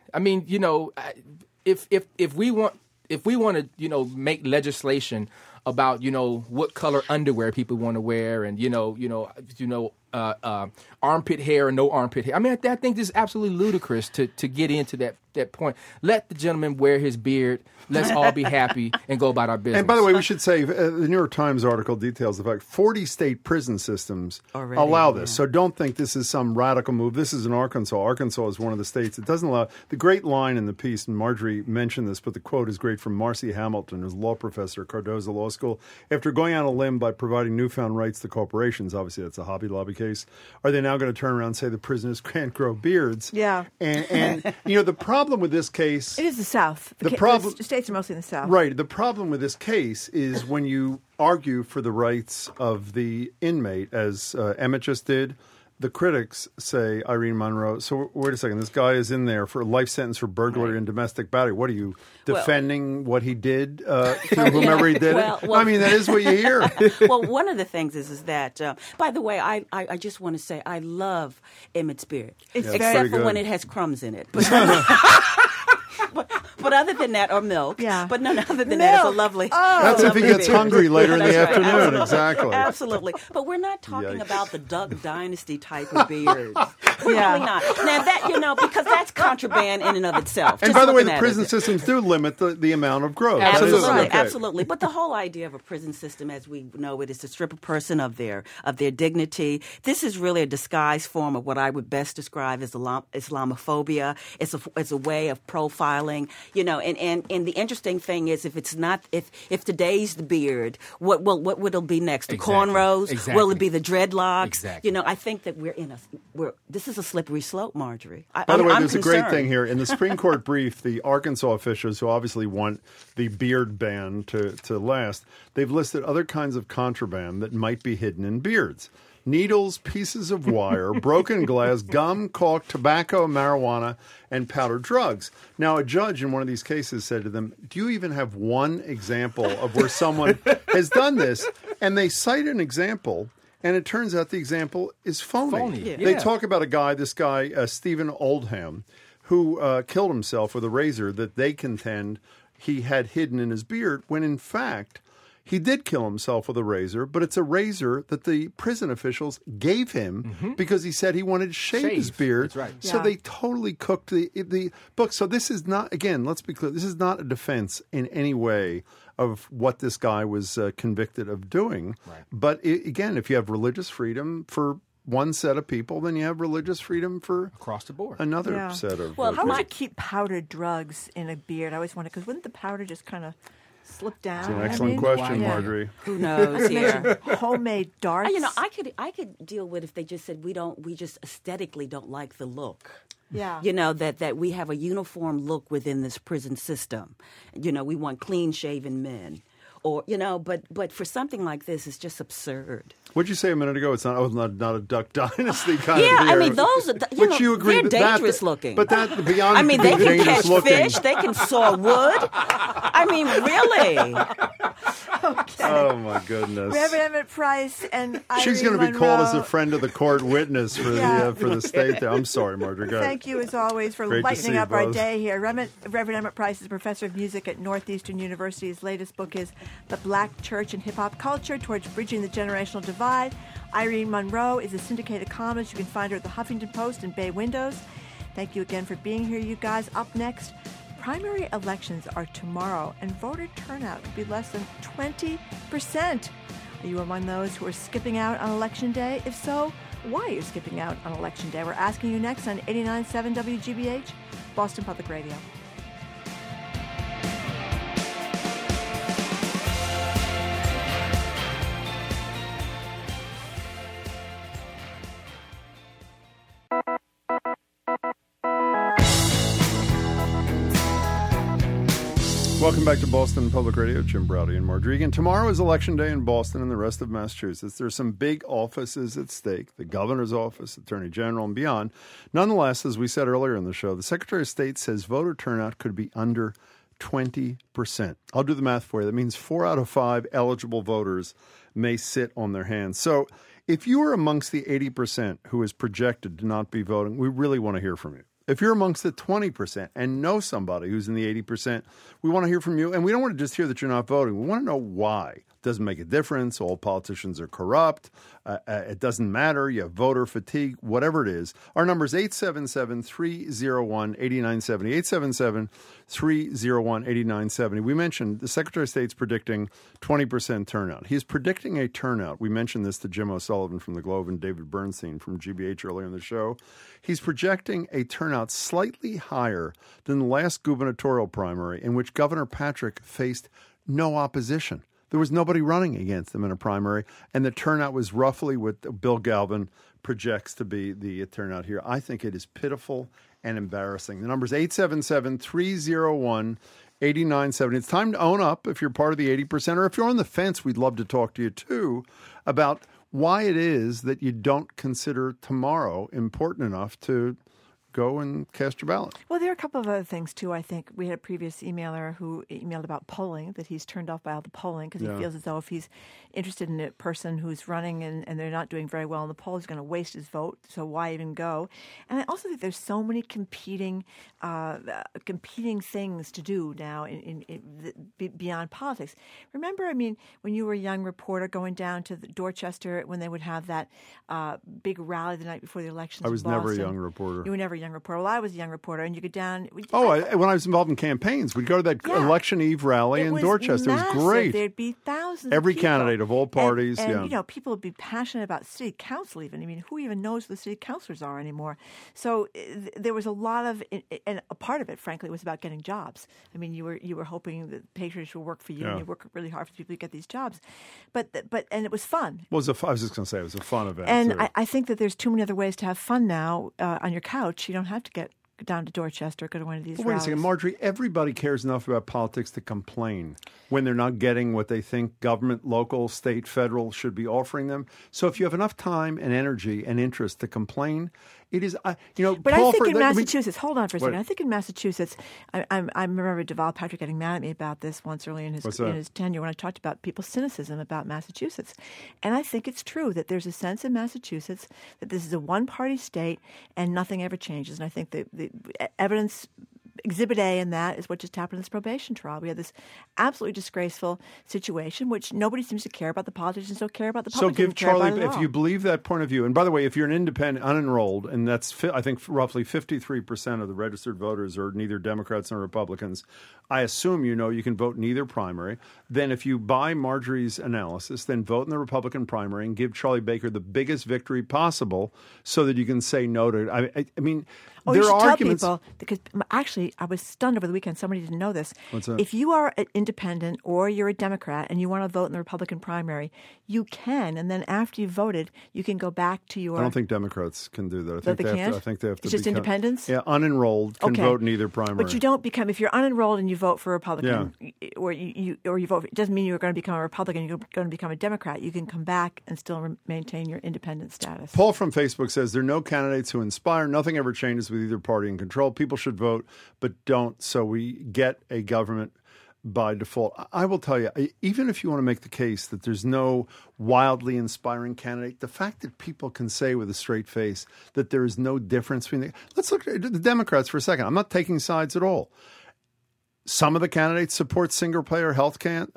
If we want to make legislation about what color underwear people want to wear and armpit hair or no armpit hair. I think this is absolutely ludicrous to get into that point. Let the gentleman wear his beard. Let's all be happy and go about our business. And by the way, we should say the New York Times article details the fact 40 state prison systems allow this. So don't think this is some radical move. This is in Arkansas. Arkansas is one of the states that doesn't allow. The great line in the piece, and Marjorie mentioned this, but the quote is great, from Marcy Hamilton, who's a law professor at Cardozo Law School. After going on a limb by providing newfound rights to corporations, obviously that's a Hobby Lobby case, are they now going to turn around and say the prisoners can't grow beards? Yeah. And the problem with this case... It is the South. The states are mostly in the South. Right. The problem with this case is when you argue for the rights of the inmate, as Emmett just did, the critics say, Irene Monroe, so wait a second, this guy is in there for a life sentence for burglary and domestic battery. What are you, defending what he did to whomever he did it? That is what you hear. Well, one of the things is that, by the way, I just want to say I love Emmett's beard, except for when it has crumbs in it. But other than that, or milk. Yeah. But other than that, it's a lovely. Oh, that's if he gets hungry later in the afternoon. Absolutely. Exactly. Absolutely. But we're not talking about the Duck Dynasty type of beards. We're really not. Now that because that's contraband in and of itself. And by the way, the prison systems do limit the amount of growth. Absolutely, absolutely. But the whole idea of a prison system, as we know it, is to strip a person of their dignity. This is really a disguised form of what I would best describe as Islamophobia. It's a way of profiling. And the interesting thing is, if today's the beard, what will it be next? The cornrows? Exactly. Will it be the dreadlocks? Exactly. I think that this is a slippery slope, Marjorie. By the way, there's a great thing here. In the Supreme Court brief, the Arkansas officials, who obviously want the beard ban to last, they've listed other kinds of contraband that might be hidden in beards. Needles, pieces of wire, broken glass, gum, caulk, tobacco, marijuana, and powdered drugs. Now, a judge in one of these cases said to them, do you even have one example of where someone has done this? And they cite an example, and it turns out the example is phony. Yeah. They talk about this guy, Stephen Oldham, who killed himself with a razor that they contend he had hidden in his beard, when in fact... he did kill himself with a razor, but it's a razor that the prison officials gave him because he said he wanted to shave his beard. That's right. So they totally cooked the book. So this is not, again, let's be clear, this is not a defense in any way of what this guy was convicted of doing. Right. But again, if you have religious freedom for one set of people, then you have religious freedom for across the board another set of. Well, how would you keep powdered drugs in a beard? I always wondered, because wouldn't the powder just kind of slip down? It's an excellent question, Marjorie. Who knows here? Homemade darts. I could deal with if they just said we just aesthetically don't like the look. Yeah. That we have a uniform look within this prison system. We want clean-shaven men. Or, but for something like this, it's just absurd. What'd you say a minute ago? It's not a Duck Dynasty kind of Yeah, beer. I mean, those are, you agree they're dangerous looking. But that beyond I mean, they can catch looking, fish. They can saw wood. I mean, really. Okay. Oh, my goodness. Reverend Emmett Price and She's going to be called as a friend of the court witness for the state there. I'm sorry, Marjorie. Go ahead. Thank you, as always, for lightening up our day here. Reverend Emmett Price is a professor of music at Northeastern University. His latest book is The Black Church and Hip-Hop Culture Towards Bridging the Generational Divide. Irene Monroe is a syndicated columnist. You can find her at the Huffington Post and Bay Windows. Thank you again for being here, you guys. Up next, primary elections are tomorrow, and voter turnout could be less than 20%. Are you among those who are skipping out on Election Day? If so, why are you skipping out on Election Day? We're asking you next on 89.7 WGBH, Boston Public Radio. Welcome back to Boston Public Radio. Jim Braude and Marjorie Egan. Tomorrow is Election Day in Boston and the rest of Massachusetts. There's some big offices at stake, the governor's office, attorney general, and beyond. Nonetheless, as we said earlier in the show, the Secretary of State says voter turnout could be under 20%. I'll do the math for you. That means 4 out of 5 eligible voters may sit on their hands. So if you are amongst the 80% who is projected to not be voting, we really want to hear from you. If you're amongst the 20% and know somebody who's in the 80%, we want to hear from you. And we don't want to just hear that you're not voting. We want to know why. It doesn't make a difference. All politicians are corrupt. It doesn't matter. You have voter fatigue, whatever it is. Our number is 877-301-8970. 877-301-8970. We mentioned the Secretary of State's predicting 20% turnout. He's predicting a turnout. We mentioned this to Jim O'Sullivan from the Globe and David Bernstein from GBH earlier in the show. He's projecting a turnout slightly higher than the last gubernatorial primary in which Governor Patrick faced no opposition. There was nobody running against him in a primary, and the turnout was roughly what Bill Galvin projects to be the turnout here. I think it is pitiful and embarrassing. The number is 877-301-8970. It's time to own up if you're part of the 80%, or if you're on the fence, we'd love to talk to you, too, about why it is that you don't consider tomorrow important enough to go and cast your ballot. Well, there are a couple of other things, too. I think we had a previous emailer who emailed about polling, that he's turned off by all the polling because he feels as though if he's interested in a person who's running and they're not doing very well in the polls, he's going to waste his vote, so why even go? And I also think there's so many competing things to do now beyond politics. Remember, I mean, when you were a young reporter going down to Dorchester when they would have that big rally the night before the elections I was in Boston. never a young reporter. You were never a young reporter. Well, I was a young reporter, and you go down. When I was involved in campaigns, we'd go to that election eve rally in Dorchester. Massive. It was great. There'd be thousands. Every of people. candidate of all parties. And people would be passionate about city council. Even who even knows who the city councilors are anymore? So there was a lot of, and a part of it, frankly, was about getting jobs. I mean, you were hoping that patriots would work for you, and you work really hard for people to get these jobs. But it was fun. I was just going to say it was a fun event. And I think that there's too many other ways to have fun now on your couch. You don't have to get down to Dorchester, go to one of these rallies. Wait a second, Marjorie, everybody cares enough about politics to complain when they're not getting what they think government, local, state, federal should be offering them. So if you have enough time and energy and interest to complain, it is, But I think in Massachusetts, hold on for a second. I think in Massachusetts, I remember Deval Patrick getting mad at me about this once early in his tenure when I talked about people's cynicism about Massachusetts. And I think it's true that there's a sense in Massachusetts that this is a one-party state and nothing ever changes. And I think the evidence Exhibit A in that is what just happened in this probation trial. We had this absolutely disgraceful situation, which nobody seems to care about. The politicians don't care about. The public So give Charlie, if all. you believe that point of view, and by the way, if you're an independent, unenrolled, and that's, I think, roughly 53% of the registered voters are neither Democrats nor Republicans, I assume you know you can vote in either primary. Then if you buy Marjorie's analysis, then vote in the Republican primary and give Charlie Baker the biggest victory possible so that you can say no to it. I mean, Oh, there you should are arguments. tell people, because actually I was stunned over the weekend. Somebody didn't know this. What's that? If you are an independent or you're a Democrat and you want to vote in the Republican primary, you can. And then after you've voted, you can go back to your... I don't think Democrats can do that. They can't? I think they have to It's just become, independents? Yeah, unenrolled can vote in either primary. But you don't become... If you're unenrolled and you vote for a Republican, or you vote... It doesn't mean you're going to become a Republican. You're going to become a Democrat. You can come back and still maintain your independent status. Paul from Facebook says, there are no candidates who inspire. Nothing ever changes with either party in control. People should vote, but don't, so we get a government by default. I will tell you, even if you want to make the case that there's no wildly inspiring candidate, the fact that people can say with a straight face that there is no difference between let's look at the Democrats for a second. I'm not taking sides at all. Some of the candidates support single-payer health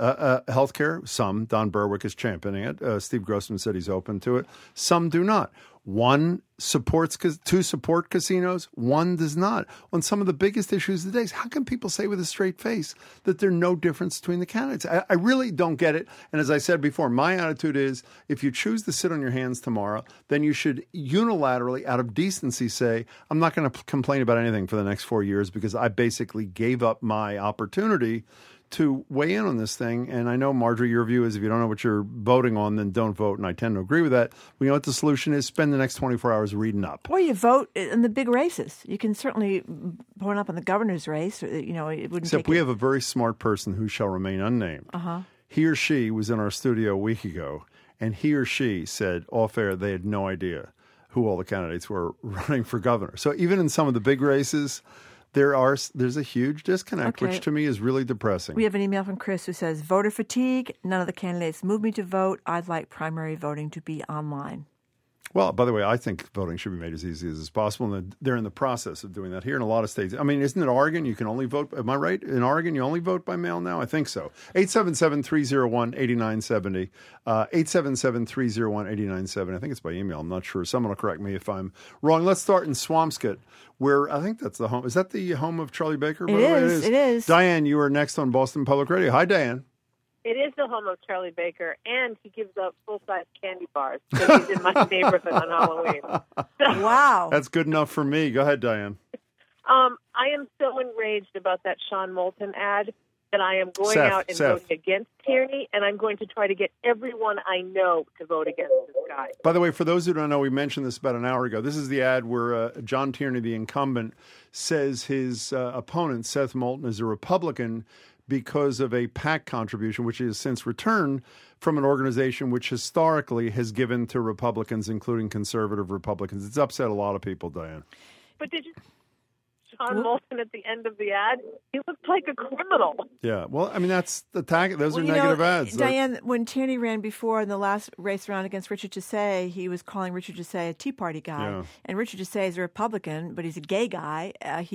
care. Some, Don Berwick is championing it. Steve Grossman said he's open to it. Some do not. One supports two support casinos. One does not. On some of the biggest issues of the day, how can people say with a straight face that there's no difference between the candidates? I really don't get it. And as I said before, my attitude is if you choose to sit on your hands tomorrow, then you should unilaterally, out of decency, say, I'm not going to complain about anything for the next 4 years because I basically gave up my opportunity to weigh in on this thing. And I know, Marjorie, your view is if you don't know what you're voting on, then don't vote. And I tend to agree with that. We know what the solution is. Spend the next 24 hours reading up. Or you vote in the big races. You can certainly vote up in the governor's race. You know, it wouldn't Except we have a very smart person who shall remain unnamed. Uh-huh. He or she was in our studio a week ago, and he or she said off air they had no idea who all the candidates were running for governor. So even in some of the big races, there's a huge disconnect, which to me is really depressing. We have an email from Chris who says, voter fatigue. None of the candidates move me to vote. I'd like primary voting to be online. Well, by the way, I think voting should be made as easy as possible, and they're in the process of doing that here in a lot of states. I mean, isn't it Oregon? You can only vote. Am I right? In Oregon, you only vote by mail now? I think so. 877-301-8970. 877-301-8970. I think it's by email. I'm not sure. Someone will correct me if I'm wrong. Let's start in Swampscott, where I think that's the home. Is that the home of Charlie Baker? It is. Diane, you are next on Boston Public Radio. Hi, Diane. It is the home of Charlie Baker, and he gives out full-size candy bars because he's in my neighborhood on Halloween. Wow. That's good enough for me. Go ahead, Diane. I am so enraged about that Sean Moulton ad that I am going out and voting against Tierney, and I'm going to try to get everyone I know to vote against this guy. By the way, for those who don't know, we mentioned this about an hour ago. This is the ad where John Tierney, the incumbent, says his opponent, Seth Moulton, is a Republican because of a PAC contribution, which he has since returned from an organization which historically has given to Republicans, including conservative Republicans. It's upset a lot of people, Diane. But did you Sean Moulton at the end of the ad? He looked like a criminal. Yeah, well, I mean, that's the tag. Those are negative ads. Diane, when Tierney ran before in the last race round against Richard Gisay, he was calling Richard Gisay a Tea Party guy. Yeah. And Richard Gisay is a Republican, but he's a gay guy.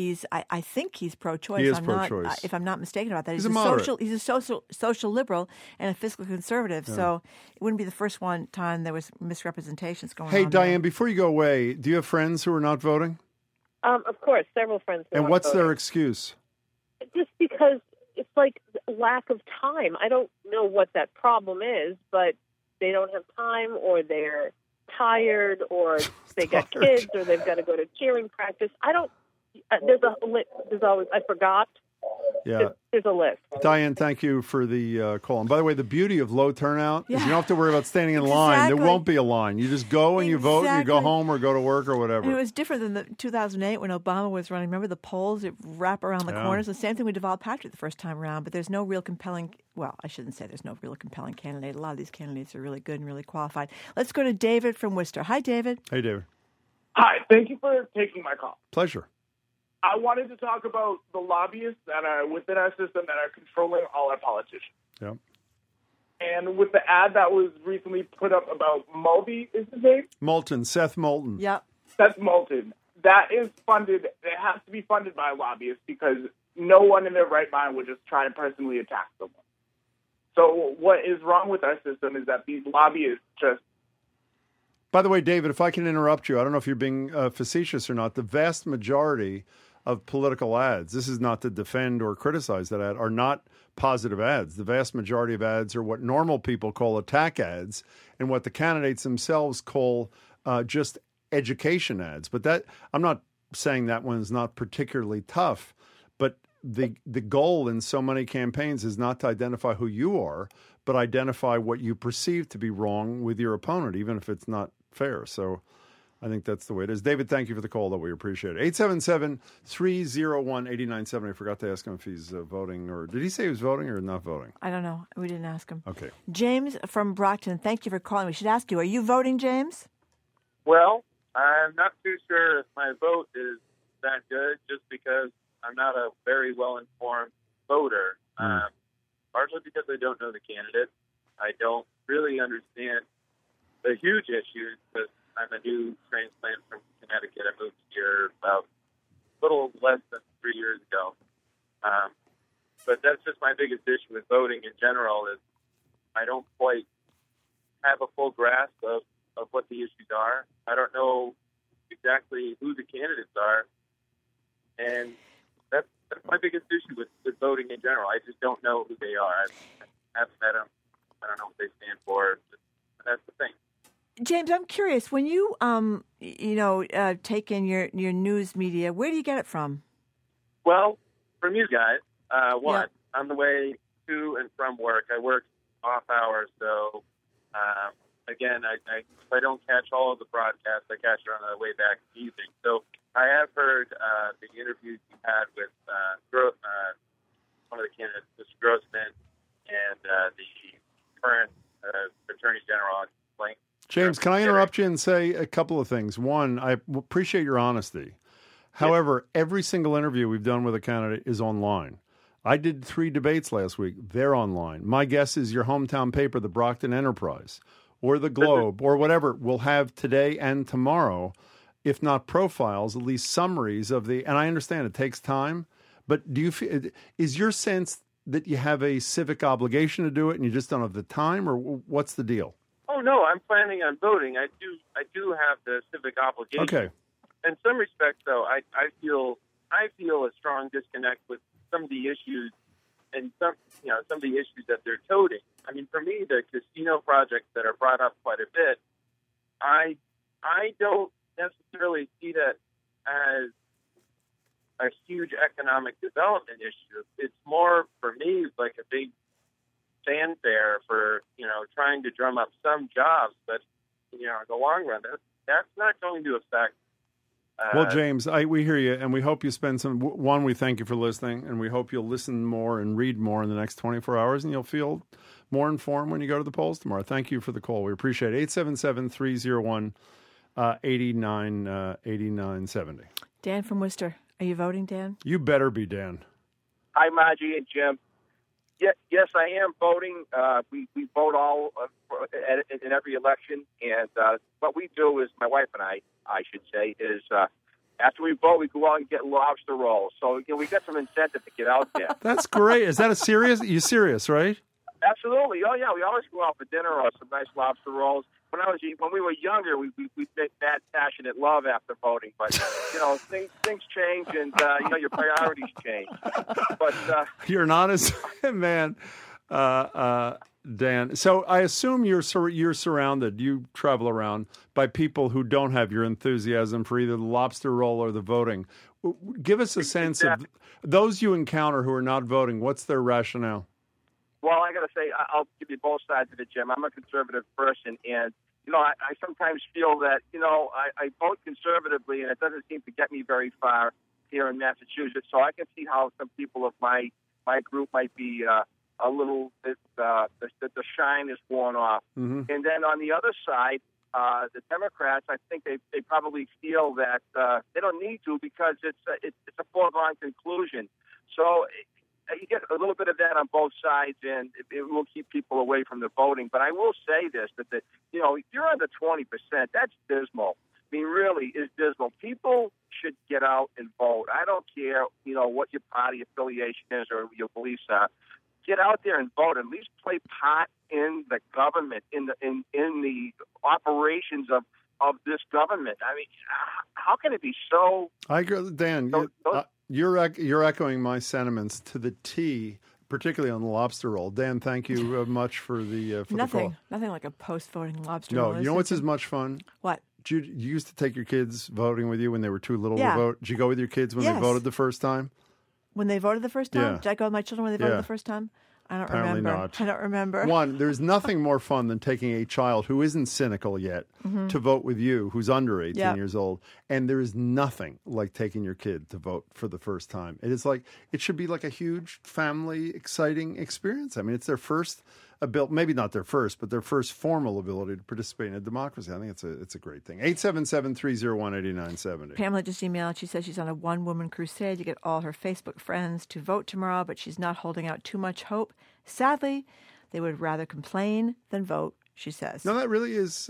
I think he's pro-choice. He is pro-choice. If I'm not mistaken about that. He's a moderate. He's a social liberal and a fiscal conservative. Yeah. So it wouldn't be the first time there was misrepresentations going on. Hey, Diane, before you go away, do you have friends who are not voting? Of course, several friends. And what's their excuse? Just because it's like lack of time. I don't know what that problem is, but they don't have time, or they're tired, or they got kids, or they've got to go to cheering practice. I don't. There's always. I forgot. Yeah. There's a list. Diane, thank you for the call. And by the way, the beauty of low turnout is you don't have to worry about standing in line. There won't be a line. You just go and you vote and you go home or go to work or whatever. And it was different than the 2008 when Obama was running. Remember the polls that wrap around the corners? The same thing with Deval Patrick the first time around, but there's no real compelling, well, I shouldn't say there's no real compelling candidate. A lot of these candidates are really good and really qualified. Let's go to David from Worcester. Hi, David. Hey, David. Hi. Thank you for taking my call. Pleasure. I wanted to talk about the lobbyists that are within our system that are controlling all our politicians. Yeah. And with the ad that was recently put up about Mulvey, is his name? Moulton, Seth Moulton. Yeah. Seth Moulton. that is funded. It has to be funded by lobbyists because no one in their right mind would just try to personally attack someone. So what is wrong with our system is that these lobbyists just... By the way, David, if I can interrupt you, I don't know if you're being facetious or not. The vast majority of political ads, this is not to defend or criticize that ad, are not positive ads. The vast majority of ads are what normal people call attack ads and what the candidates themselves call just education ads. But that, I'm not saying that one's not particularly tough, but the goal in so many campaigns is not to identify who you are, but identify what you perceive to be wrong with your opponent, even if it's not fair. So I think that's the way it is. David, thank you for the call, though. We appreciate it. 877-301-8970. I forgot to ask him if he's voting, or did he say he was voting or not voting? I don't know. We didn't ask him. Okay. James from Brockton, thank you for calling. We should ask you, are you voting, James? Well, I'm not too sure if my vote is that good just because I'm not a very well-informed voter, largely because I don't know the candidate. I don't really understand the huge issues because I'm a new transplant from Connecticut. I moved here about a little less than 3 years ago. But that's just my biggest issue with voting in general is I don't quite have a full grasp of what the issues are. I don't know exactly who the candidates are. And that's my biggest issue with voting in general. I just don't know who they are. I haven't met them. I don't know what they stand for. That's the thing. James, I'm curious. When you, take in your news media, where do you get it from? Well, from you guys. On the way to and from work, I work off hours, so again, if I don't catch all of the broadcasts, I catch it on the way back in the evening. So I have heard the interviews you had with one of the candidates, Mr. Grossman, and the current Attorney General. James, can I interrupt you and say a couple of things? One, I appreciate your honesty. However, every single interview we've done with a candidate is online. I did 3 debates last week. They're online. My guess is your hometown paper, the Brockton Enterprise, or the Globe, or whatever, will have today and tomorrow, if not profiles, at least summaries of the, and I understand it takes time, but do you feel, is your sense that you have a civic obligation to do it and you just don't have the time, or what's the deal? Oh, no, I'm planning on voting. I do have the civic obligation. Okay. In some respects, though, I feel a strong disconnect with some of the issues and some of the issues that they're toting. I mean, for me, the casino projects that are brought up quite a bit, I don't necessarily see that as a huge economic development issue. It's more, for me, like a big fanfare for, trying to drum up some jobs, but, in the long run, that's not going to affect. Well, James, we hear you, and we hope you spend some. One, we thank you for listening, and we hope you'll listen more and read more in the next 24 hours, and you'll feel more informed when you go to the polls tomorrow. Thank you for the call. We appreciate it. 877-301-8970. Dan from Worcester. Are you voting, Dan? You better be, Dan. Hi, Margie and Jim. Yes, I am voting. We vote all in every election, and what we do is, my wife and I should say, is after we vote, we go out and get lobster rolls. So we got some incentive to get out there. That's great. Is that you serious, right? Absolutely. Oh yeah, we always go out for dinner or some nice lobster rolls. When we were younger, we make that passionate love after voting. But things change, and your priorities change. But you're an honest man, Dan. So I assume you're surrounded. You travel around by people who don't have your enthusiasm for either the lobster roll or the voting. Give us a sense of those you encounter who are not voting. What's their rationale? Well, I got to say, I'll give you both sides of it, Jim. I'm a conservative person, and, I sometimes feel that, I vote conservatively, and it doesn't seem to get me very far here in Massachusetts. So I can see how some people of my group might be a little bit, the shine is worn off. Mm-hmm. And then on the other side, the Democrats, I think they probably feel that they don't need to because it's a foregone conclusion. So you get a little bit of that on both sides, and it will keep people away from the voting. But I will say this, that if you're under 20%, that's dismal. mean, really, is dismal. People should get out and vote. I don't care, what your party affiliation is or your beliefs are. Get out there and vote. At least play part in the government, in the operations of this government. I mean, how can it be so? I agree, Dan. You're echoing my sentiments to the T, particularly on the lobster roll. Dan, thank you much for the for the call. Nothing like a post-voting lobster roll. No, you know what's as much fun? What? You used to take your kids voting with you when they were too little to vote. Did you go with your kids when they voted the first time? When they voted the first time? Yeah. Did I go with my children when they voted the first time? I don't Apparently remember. not. I don't remember. One, there's nothing more fun than taking a child who isn't cynical yet to vote with you, who's under 18 years old. And there is nothing like taking your kid to vote for the first time. It should be like a huge family, exciting experience. I mean, it's their first ability, maybe not their first, but their first formal ability to participate in a democracy. I think it's a great thing. 877-301-8970. Pamela just emailed. She says she's on a one-woman crusade to get all her Facebook friends to vote tomorrow, but she's not holding out too much hope. Sadly, they would rather complain than vote, she says. No, that really is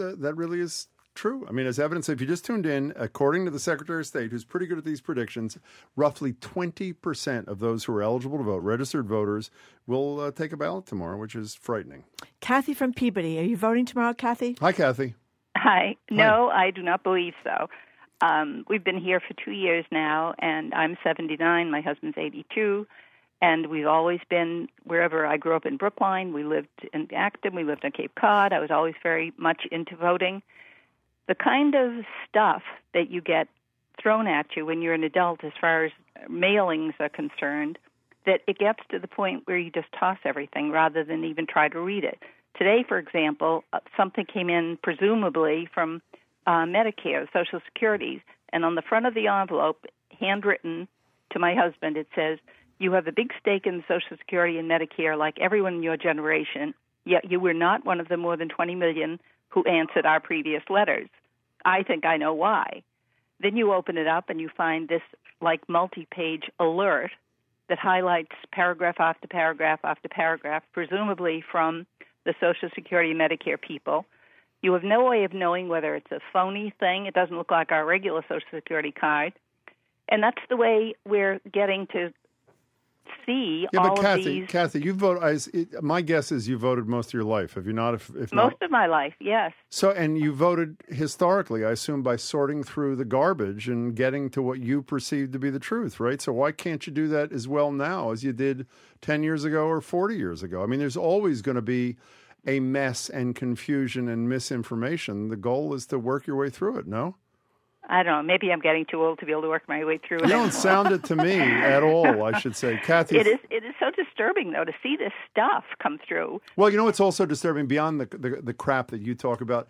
true. I mean, as evidence, if you just tuned in, according to the Secretary of State, who's pretty good at these predictions, roughly 20% of those who are eligible to vote, registered voters, will take a ballot tomorrow, which is frightening. Kathy from Peabody. Are you voting tomorrow, Kathy? Hi, Kathy. Hi. No, I do not believe so. We've been here for 2 years now, and I'm 79. My husband's 82. And we've always been wherever. I grew up in Brookline. We lived in Acton. We lived on Cape Cod. I was always very much into voting. The kind of stuff that you get thrown at you when you're an adult as far as mailings are concerned, that it gets to the point where you just toss everything rather than even try to read it. Today, for example, something came in presumably from Medicare, Social Security, and on the front of the envelope, handwritten to my husband, it says, "You have a big stake in Social Security and Medicare like everyone in your generation, yet you were not one of the more than 20 million who answered our previous letters. I think I know why." Then you open it up and you find this like multi-page alert that highlights paragraph after paragraph after paragraph, presumably from the Social Security and Medicare people. You have no way of knowing whether it's a phony thing. It doesn't look like our regular Social Security card. And that's the way we're getting to see all but of these. Kathy, you vote. My guess is you voted most of your life. Have you not? If Most not, of my life, yes. So, and you voted historically, I assume, by sorting through the garbage and getting to what you perceive to be the truth, right? So why can't you do that as well now as you did 10 years ago or 40 years ago? I mean, there's always going to be a mess and confusion and misinformation. The goal is to work your way through it, no? I don't know. Maybe I'm getting too old to be able to work my way through it. You don't sound it to me at all, I should say. Kathy. It is so disturbing, though, to see this stuff come through. Well, you know what's also disturbing beyond the crap that you talk about?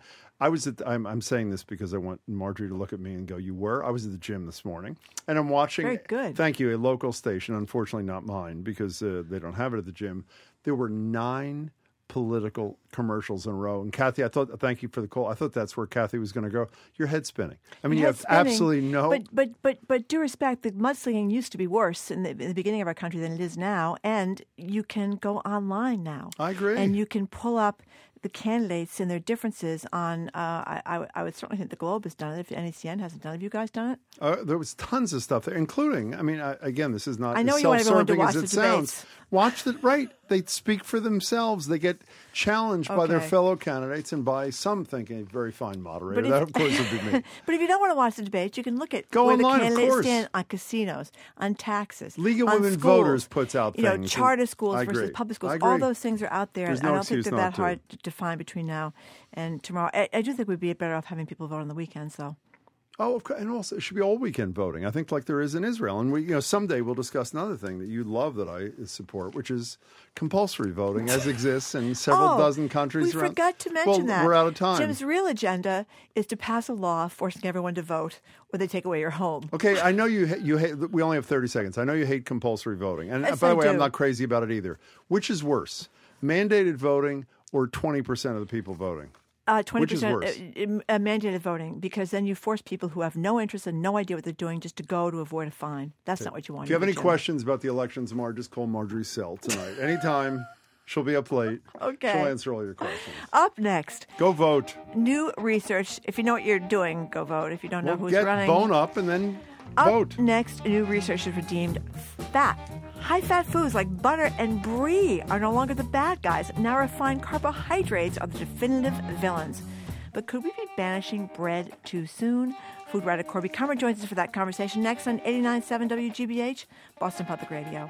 I'm saying this because I want Marjorie to look at me and go, "You were?" I was at the gym this morning, and I'm watching. Very good. Thank you. A local station, unfortunately not mine, because they don't have it at the gym. There were 9 political commercials in a row. And Kathy, thank you for the call. I thought that's where Kathy was going to go. Your head's spinning. I mean, you have absolutely no. But due respect, the mudslinging used to be worse in the beginning of our country than it is now. And you can go online now. I agree. And you can pull up the candidates and their differences on. I would certainly think the Globe has done it. If NACN hasn't done it, have you guys done it? There was tons of stuff there, including. I mean, again, this is not I know as you want everyone to self-serving watch as it the sounds. debates. Watch the right. They speak for themselves. They get challenged by their fellow candidates and by some thinking a very fine moderator. That, of course, would be me. But if you don't want to watch the debates, you can look at Go where online, the of candidates course. stand on casinos, on taxes, League of on Women schools, Voters puts out things. charter schools I versus agree. public schools. I agree. All those things are out there. There's and no I don't think excuse they're not that to. hard to find between now and tomorrow. I do think we'd be better off having people vote on the weekends, though. Oh, of course. And also, it should be all weekend voting. I think like there is in Israel. And someday we'll discuss another thing that you love that I support, which is compulsory voting, as exists in several dozen countries. We around. forgot to mention that. We're out of time. Jim's real agenda is to pass a law forcing everyone to vote, or they take away your home. Okay, I know you hate. We only have 30 seconds. I know you hate compulsory voting, and Yes, by the I way, do. I'm not crazy about it either. Which is worse, mandated voting or 20% of the people voting? 20% Which is worse? Mandated voting, because then you force people who have no interest and no idea what they're doing just to go to avoid a fine. That's not what you want. If you have any Jim. questions about the election tomorrow, just call Marjorie Sell tonight. Anytime. She'll be up late. Okay. She'll answer all your questions. Up next, Go vote. new research. If you know what you're doing, go vote. If you don't know who's Get running. Bone up and then Up vote. next, new research has redeemed fat. High-fat foods like butter and brie are no longer the bad guys. Now refined carbohydrates are the definitive villains. But could we be banishing bread too soon? Food writer Corby Kummer joins us for that conversation next on 89.7 WGBH, Boston Public Radio.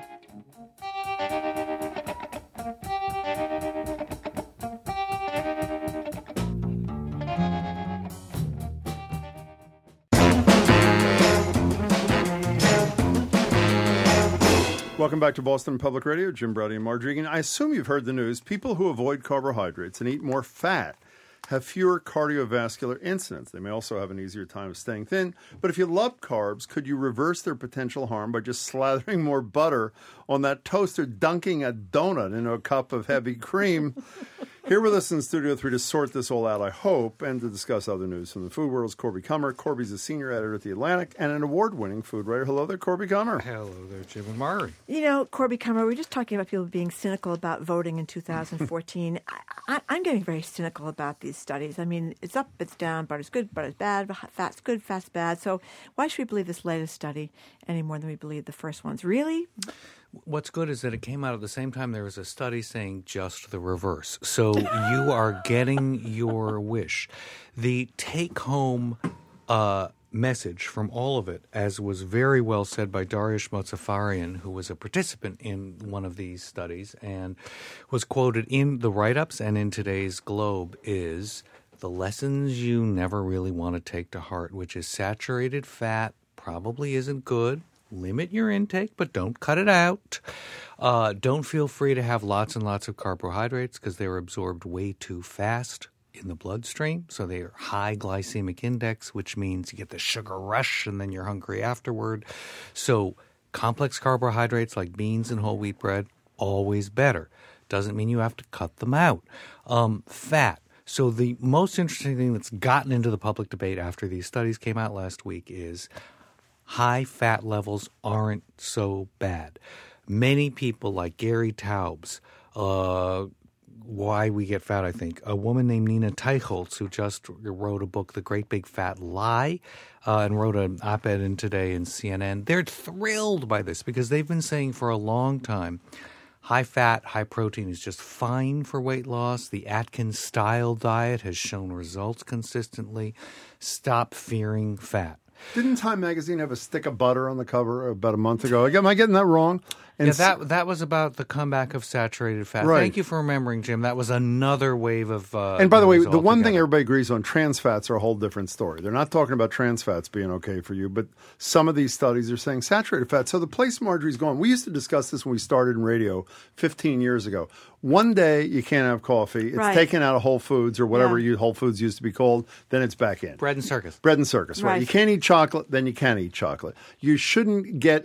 Welcome back to Boston Public Radio. Jim Browdy and Margery Egan. I assume you've heard the news. People who avoid carbohydrates and eat more fat have fewer cardiovascular incidents. They may also have an easier time of staying thin. But if you love carbs, could you reverse their potential harm by just slathering more butter on that toast or dunking a donut into a cup of heavy cream? Here with us in Studio 3 to sort this all out, I hope, and to discuss other news from the food world is Corby Kummer. Corby's a senior editor at The Atlantic and an award-winning food writer. Hello there, Corby Kummer. Hello there, Jim and Mari. You know, Corby Kummer, we're just talking about people being cynical about voting in 2014. I'm getting very cynical about these studies. I mean, it's up, it's down, butter's good, butter's bad, fat's good, fat's bad. So why should we believe this latest study any more than we believe the first ones? Really? What's good is that it came out at the same time there was a study saying just the reverse. So you are getting your wish. The take-home message from all of it, as was very well said by Dariush Mozaffarian, who was a participant in one of these studies and was quoted in the write-ups and in today's Globe, is the lessons you never really want to take to heart, which is saturated fat probably isn't good. Limit your intake, but don't cut it out. Don't feel free to have lots and lots of carbohydrates because they're absorbed way too fast in the bloodstream. So they are high glycemic index, which means you get the sugar rush and then you're hungry afterward. So complex carbohydrates like beans and whole wheat bread, always better. Doesn't mean you have to cut them out. Fat. So the most interesting thing that's gotten into the public debate after these studies came out last week is high fat levels aren't so bad. Many people like Gary Taubes, Why We Get Fat, I think, a woman named Nina Teicholz, who just wrote a book, The Great Big Fat Lie, and wrote an op-ed in Today in CNN. They're thrilled by this because they've been saying for a long time, high fat, high protein is just fine for weight loss. The Atkins-style diet has shown results consistently. Stop fearing fat. Didn't Time Magazine have a stick of butter on the cover about a month ago? Am I getting that wrong? And yeah, that was about the comeback of saturated fat. Right. Thank you for remembering, Jim. That was another wave of and by the way, the one thing altogether. everybody agrees on, trans fats are a whole different story. They're not talking about trans fats being okay for you, but some of these studies are saying saturated fat. So the place Marjorie's going, we used to discuss this when we started in radio 15 years ago. One day you can't have coffee. It's Right. taken out of Whole Foods or whatever Yeah. Whole Foods used to be called. Then it's back in. Bread and circus. Bread and circus, right? Right. You can't eat chocolate, then you can eat chocolate. You shouldn't get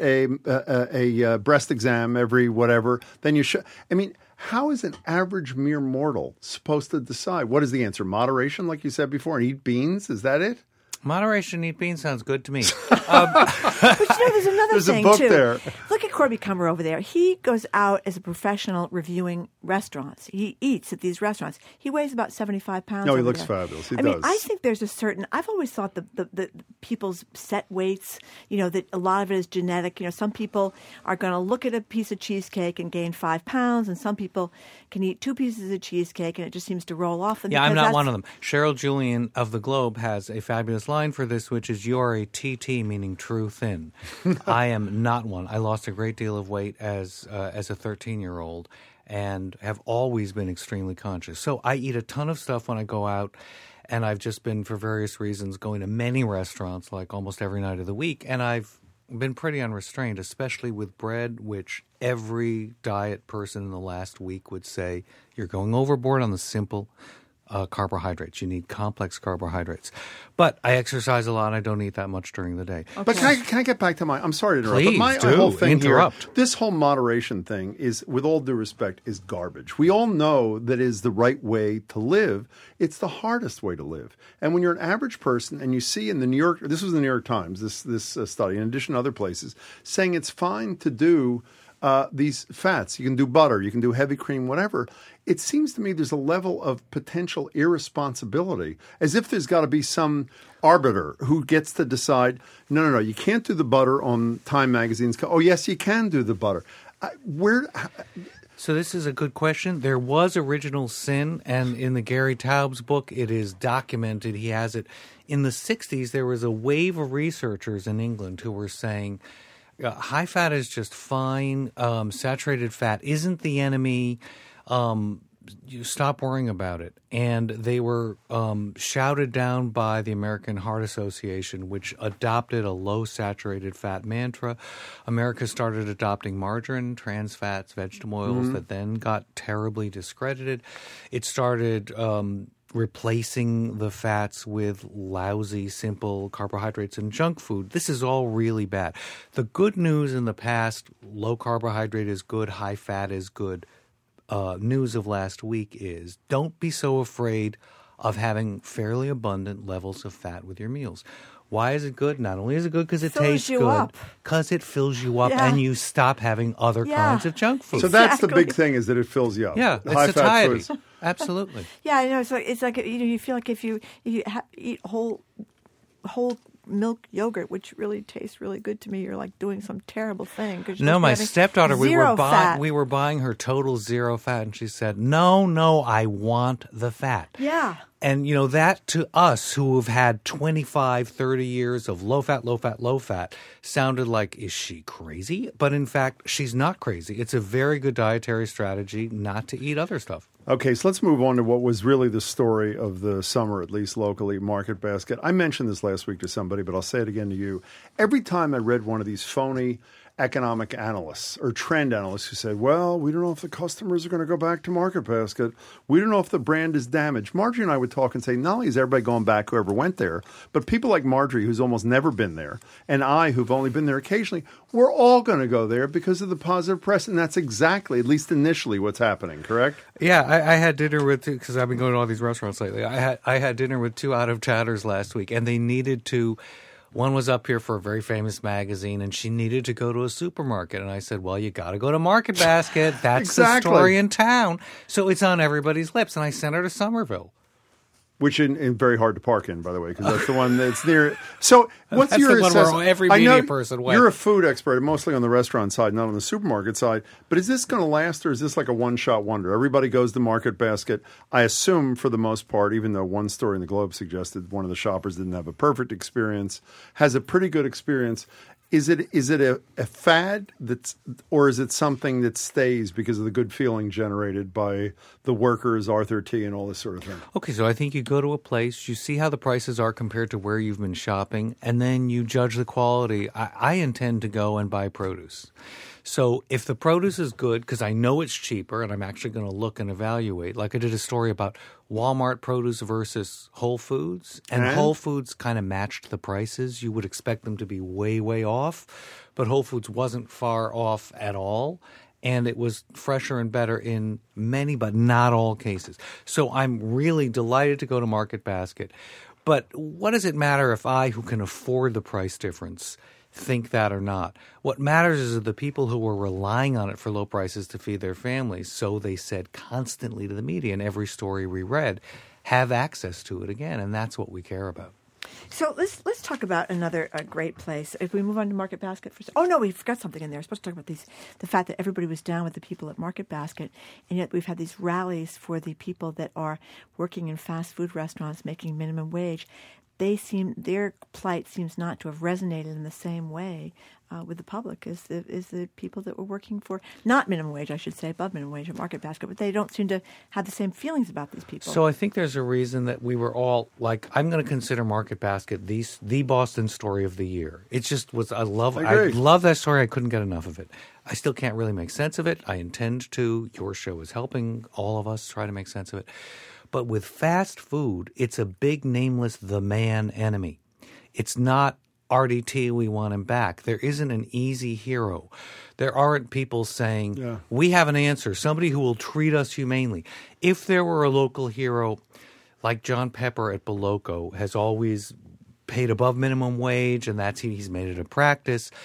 a breast exam every whatever. Then you should. I mean, how is an average mere mortal supposed to decide? What is the answer? Moderation, like you said before, and eat beans? Is that it? Moderation eat beans sounds good to me. But you know, there's another There's a thing, book too. there. Look at Corby Kummer over there. He goes out as a professional reviewing restaurants. He eats at these restaurants. He weighs about 75 pounds. No, he over looks there. fabulous. He I does. mean, I think there's a certain. I've always thought the people's set weights. You know, that a lot of it is genetic. You know, some people are going to look at a piece of cheesecake and gain 5 pounds, and some people can eat 2 pieces of cheesecake and it just seems to roll off them. Yeah, I'm because not that's- one of them. Cheryl Julian of the Globe has a fabulous line for this, which is "You're a TT," meaning true thin. I am not one. I lost a great deal of weight as a 13-year-old and have always been extremely conscious. So I eat a ton of stuff when I go out, and I've just been, for various reasons, going to many restaurants like almost every night of the week, and I've been pretty unrestrained, especially with bread, which every diet person in the last week would say you're going overboard on the simple carbohydrates. You need complex carbohydrates. But I exercise a lot. And I don't eat that much during the day. But can I get back to my? I'm sorry to interrupt. Please but my do. whole thing Interrupt. here, this whole moderation thing is, with all due respect, is garbage. We all know that is the right way to live. It's the hardest way to live. And when you're an average person, and you see in the New York, this was the New York Times, this study, in addition to other places, saying it's fine to do these fats. You can do butter. You can do heavy cream, whatever. It seems to me there's a level of potential irresponsibility, as if there's got to be some arbiter who gets to decide, no, you can't do the butter on Time Magazine's. Oh, yes, you can do the butter. So this is a good question. There was original sin, and in the Gary Taubes book, it is documented. He has it. In the 60s, there was a wave of researchers in England who were saying high fat is just fine. Saturated fat isn't the enemy. You stop worrying about it. And they were shouted down by the American Heart Association, which adopted a low saturated fat mantra. America started adopting margarine, trans fats, vegetable oils that then got terribly discredited. It started replacing the fats with lousy, simple carbohydrates and junk food. This is all really bad. The good news in the past, low carbohydrate is good, high fat is good. News of last week is don't be so afraid of having fairly abundant levels of fat with your meals. Why is it good? Not only is it good because it tastes good, because it fills you up and you stop having other kinds of junk food. So that's the big thing, is that it fills you up. Yeah, it's satiety. Absolutely. Yeah, I know. So it's like you feel like if you eat whole milk yogurt, which really tastes really good to me, you're like doing some terrible thing. No, my stepdaughter, we were fat. buying her total zero fat, and she said, no, I want the fat. Yeah. And, that to us who have had 25, 30 years of low fat, sounded like, is she crazy? But in fact, she's not crazy. It's a very good dietary strategy not to eat other stuff. Okay, so let's move on to what was really the story of the summer, at least locally, Market Basket. I mentioned this last week to somebody, but I'll say it again to you. Every time I read one of these phony economic analysts or trend analysts who said, well, we don't know if the customers are going to go back to Market Basket. We don't know if the brand is damaged. Marjorie and I would talk and say, not only is everybody going back, whoever went there, but people like Marjorie, who's almost never been there, and I, who've only been there occasionally, we're all going to go there because of the positive press. And that's exactly, at least initially, what's happening, correct? Yeah, I had dinner with, because I've been going to all these restaurants lately, I had dinner with two out-of-towners last week, and they needed to. One was up here for a very famous magazine, and she needed to go to a supermarket. And I said, well, you got to go to Market Basket. That's the story in town. So it's on everybody's lips. And I sent her to Somerville. Which in very hard to park in, by the way, because that's the one that's near. So what's that's your the one assessment? where every media person went. You're a food expert, mostly on the restaurant side, not on the supermarket side. But is this going to last, or is this like a one-shot wonder? Everybody goes to Market Basket. I assume, for the most part, even though one story in the Globe suggested one of the shoppers didn't have a perfect experience, has a pretty good experience. Is it a fad or is it something that stays because of the good feeling generated by the workers, Arthur T., and all this sort of thing? Okay, so I think you go to a place, you see how the prices are compared to where you've been shopping, and then you judge the quality. I intend to go and buy produce. So if the produce is good, because I know it's cheaper and I'm actually going to look and evaluate, like I did a story about Walmart produce versus Whole Foods, and Whole Foods kind of matched the prices. You would expect them to be way, way off, but Whole Foods wasn't far off at all, and it was fresher and better in many, but not all cases. So I'm really delighted to go to Market Basket. But what does it matter if I, who can afford the price difference, think that or not? What matters is the people who were relying on it for low prices to feed their families, so they said constantly to the media in every story we read, have access to it again, and that's what we care about. So let's talk about another great place. If we move on to Market Basket for we forgot something in there. We're supposed to talk about the fact that everybody was down with the people at Market Basket, and yet we've had these rallies for the people that are working in fast food restaurants making minimum wage. Their plight seems not to have resonated in the same way with the public as the people that were working for not minimum wage, I should say, above minimum wage at Market Basket, but they don't seem to have the same feelings about these people. So I think there's a reason that we were all like, I'm going to consider Market Basket the Boston story of the year. It just was. I love that story. I couldn't get enough of it. I still can't really make sense of it. I intend to. Your show is helping all of us try to make sense of it. But with fast food, it's a big, nameless, the man enemy. It's not RDT, we want him back. There isn't an easy hero. There aren't people saying, we have an answer, somebody who will treat us humanely. If there were a local hero like John Pepper at Boloco has always paid above minimum wage, and he's made it a practice,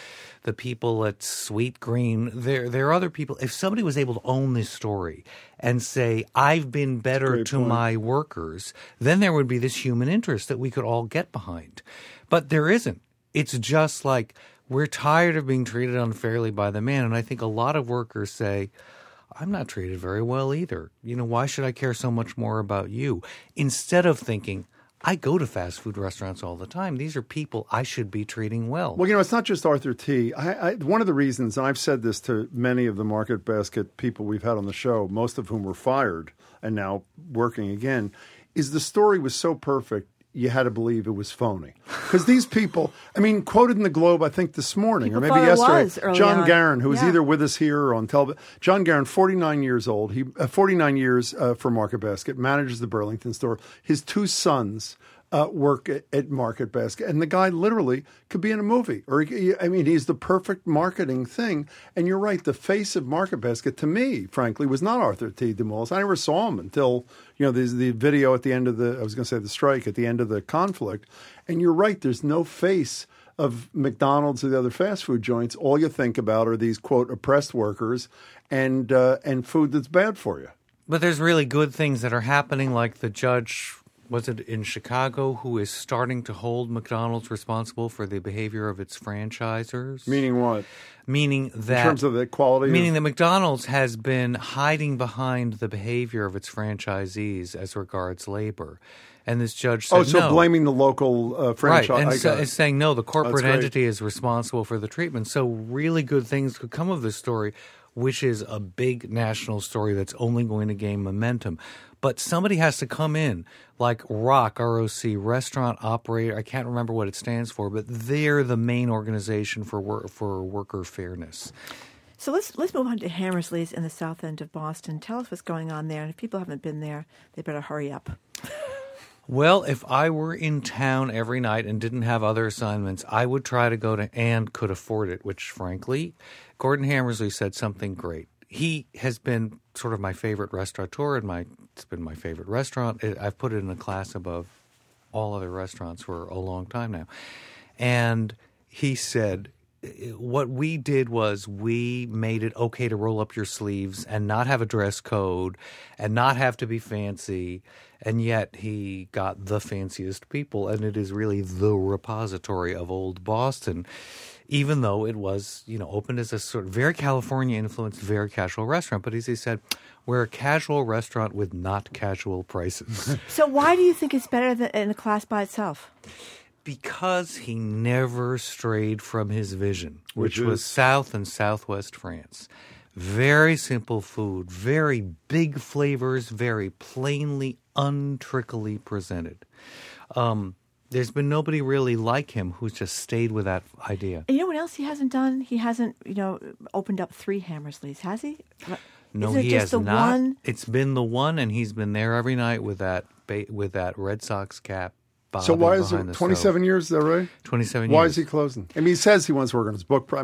the people at Sweet Green. There are other people. If somebody was able to own this story and say, I've been better to my workers, then there would be this human interest that we could all get behind. But there isn't. It's just like we're tired of being treated unfairly by the man. And I think a lot of workers say, I'm not treated very well either. Why should I care so much more about you? Instead of thinking, I go to fast food restaurants all the time. These are people I should be treating well. Well, it's not just Arthur T. One of the reasons, and I've said this to many of the Market Basket people we've had on the show, most of whom were fired and now working again, is the story was so perfect, you had to believe it was phony. Because these people, quoted in the Globe, I think this morning, people or maybe yesterday, on. John Guerin, who was either with us here or on television. John Guerin, 49 years old. 49 years for Market Basket, manages the Burlington store. His two sons work at Market Basket. And the guy literally could be in a movie. He's the perfect marketing thing. And you're right, the face of Market Basket, to me, frankly, was not Arthur T. DeMollis. I never saw him until, the video at the end of the strike, at the end of the conflict. And you're right, there's no face of McDonald's or the other fast food joints. All you think about are these, quote, oppressed workers and food that's bad for you. But there's really good things that are happening, like the judge, was it in Chicago, who is starting to hold McDonald's responsible for the behavior of its franchisors? Meaning what? Meaning that... In terms of the quality? Meaning that McDonald's has been hiding behind the behavior of its franchisees as regards labor. And this judge said no. Blaming the local franchise. Right, and saying, no, the corporate entity is responsible for the treatment. So really good things could come of this story, which is a big national story that's only going to gain momentum. But somebody has to come in, like ROC, R-O-C, Restaurant Operator. I can't remember what it stands for, but they're the main organization for worker fairness. So let's move on to Hammersley's in the south end of Boston. Tell us what's going on there. And if people haven't been there, they better hurry up. Well, if I were in town every night and didn't have other assignments, I would try to go to and could afford it, which, frankly, Gordon Hammersley said something great. He has been sort of my favorite restaurateur, and it's been my favorite restaurant. I've put it in a class above all other restaurants for a long time now. And he said, what we did was we made it okay to roll up your sleeves and not have a dress code and not have to be fancy. And yet he got the fanciest people, and it is really the repository of old Boston, even though it was, opened as a sort of very California-influenced, very casual restaurant. But as he said, we're a casual restaurant with not casual prices. So why do you think it's better than in a class by itself? Because he never strayed from his vision, which was South and Southwest France. Very simple food, very big flavors, very plainly, untrickily presented. There's been nobody really like him who's just stayed with that idea. And you know what else he hasn't done? He hasn't, opened up 3 Hammersleys, has he? No, he has not. One? It's been the one, and he's been there every night with that Red Sox cap. So why is it 27 years? Is that right? 27 years. Why is he closing? He says he wants to work on his book.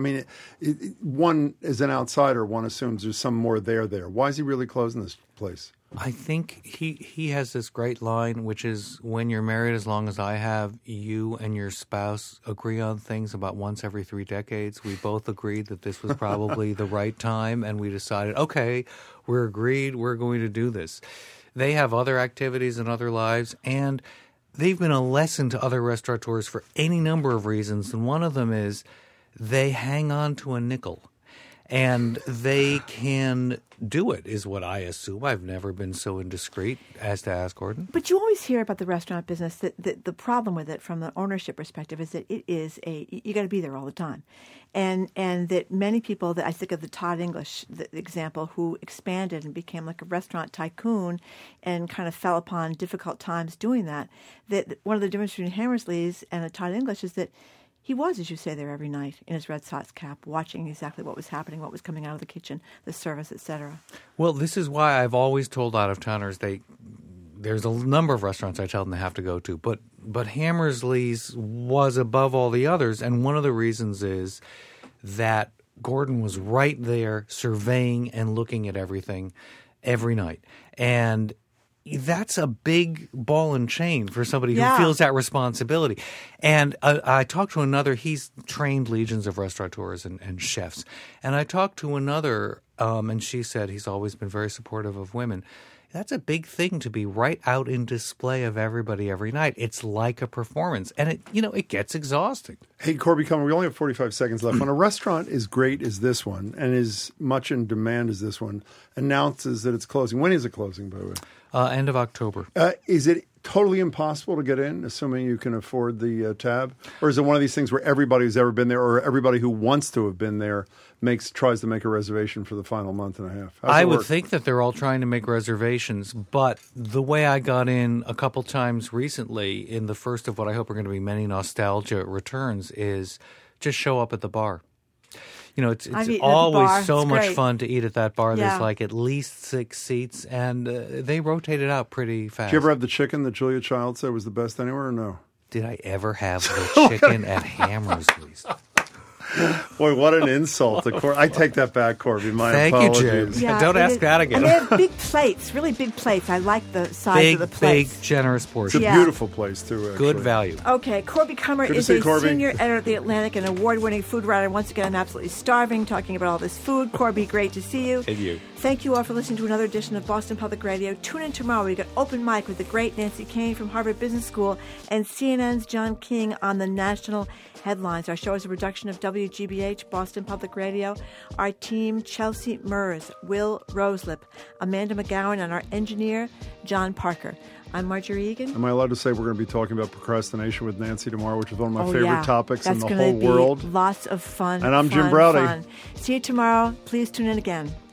One is an outsider. One assumes there's some more there. Why is he really closing this place? I think he has this great line, which is, when you're married as long as I have, you and your spouse agree on things about once every 3 decades. We both agreed that this was probably the right time, and we decided, okay, we're agreed, we're going to do this. They have other activities and other lives, and they've been a lesson to other restaurateurs for any number of reasons, and one of them is they hang on to a nickel. And they can do it, is what I assume. I've never been so indiscreet as to ask Gordon. But you always hear about the restaurant business that the problem with it from the ownership perspective is that it is you got to be there all the time. And that many people, that I think of the Todd English the example, who expanded and became like a restaurant tycoon and kind of fell upon difficult times doing that one of the differences between Hammersley's and a Todd English is that he was, as you say, there every night in his Red Sox cap, watching exactly what was happening, what was coming out of the kitchen, the service, etc. Well, this is why I've always told out-of-towners there's a number of restaurants I tell them they have to go to, but Hammersley's was above all the others, and one of the reasons is that Gordon was right there surveying and looking at everything every night. And that's a big ball and chain for somebody who Yeah. feels that responsibility. And I talked to another, he's trained legions of restaurateurs and chefs. And I talked to another, and she said he's always been very supportive of women. That's a big thing to be right out in display of everybody every night. It's like a performance, and it gets exhausting. Hey, Corby Comer, we only have 45 seconds left. When a restaurant as great as this one and as much in demand as this one announces that it's closing, when is it closing, by the way? End of October. Is it totally impossible to get in, assuming you can afford the tab? Or is it one of these things where everybody who's ever been there or everybody who wants to have been there tries to make a reservation for the final month and a half? I would think that they're all trying to make reservations, but the way I got in a couple times recently in the first of what I hope are going to be many nostalgia returns is just show up at the bar. It's always so much fun to eat at that bar. Yeah. There's like at least 6 seats, and they rotate it out pretty fast. Did you ever have the chicken that Julia Child said was the best anywhere, or no? Did I ever have the chicken at Hammersley's? Boy, what an insult to Corby. I take that back, Corby. My Thank apologies. you, James. Don't ask that again. And they have big plates, really big plates. I like the size of the plates. Big, generous portion. It's a beautiful place, too, actually. Good value. Okay, Corby Comer Good to is see a Corby. senior editor at The Atlantic and award-winning food writer. Once again, I'm absolutely starving talking about all this food. Corby, great to see you. And you. Thank you all for listening to another edition of Boston Public Radio. Tune in tomorrow. We've got Open Mic with the great Nancy Kane from Harvard Business School and CNN's John King on the national headlines. Our show is a production of WGBH, Boston Public Radio. Our team, Chelsea Mers, Will Roselip, Amanda McGowan, and our engineer, John Parker. I'm Marjorie Egan. Am I allowed to say we're going to be talking about procrastination with Nancy tomorrow, which is one of my favorite yeah. topics in That's the gonna whole be world? Lots of fun. And I'm Jim fun, Browdy. fun. See you tomorrow. Please tune in again.